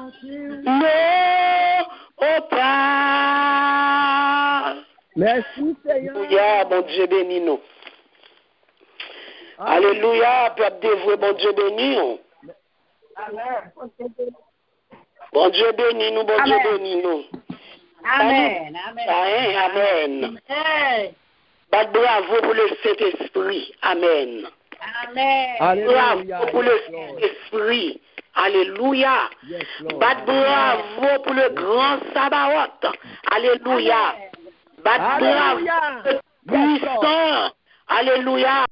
nos pas. Merci Seigneur. Alléluia, mon Dieu béni nous. Alléluia, peuple dévoué, bon Dieu béni nous. Bon Dieu béni nous, bon Dieu béni nous. Amen. Amen. Amen. Bravo pour le Saint-Esprit. Amen. Amen. Bravo pour le Saint-Esprit. Alléluia. Bravo pour le grand Sabaoth. Alléluia. Bravo pour le puissant. Alléluia.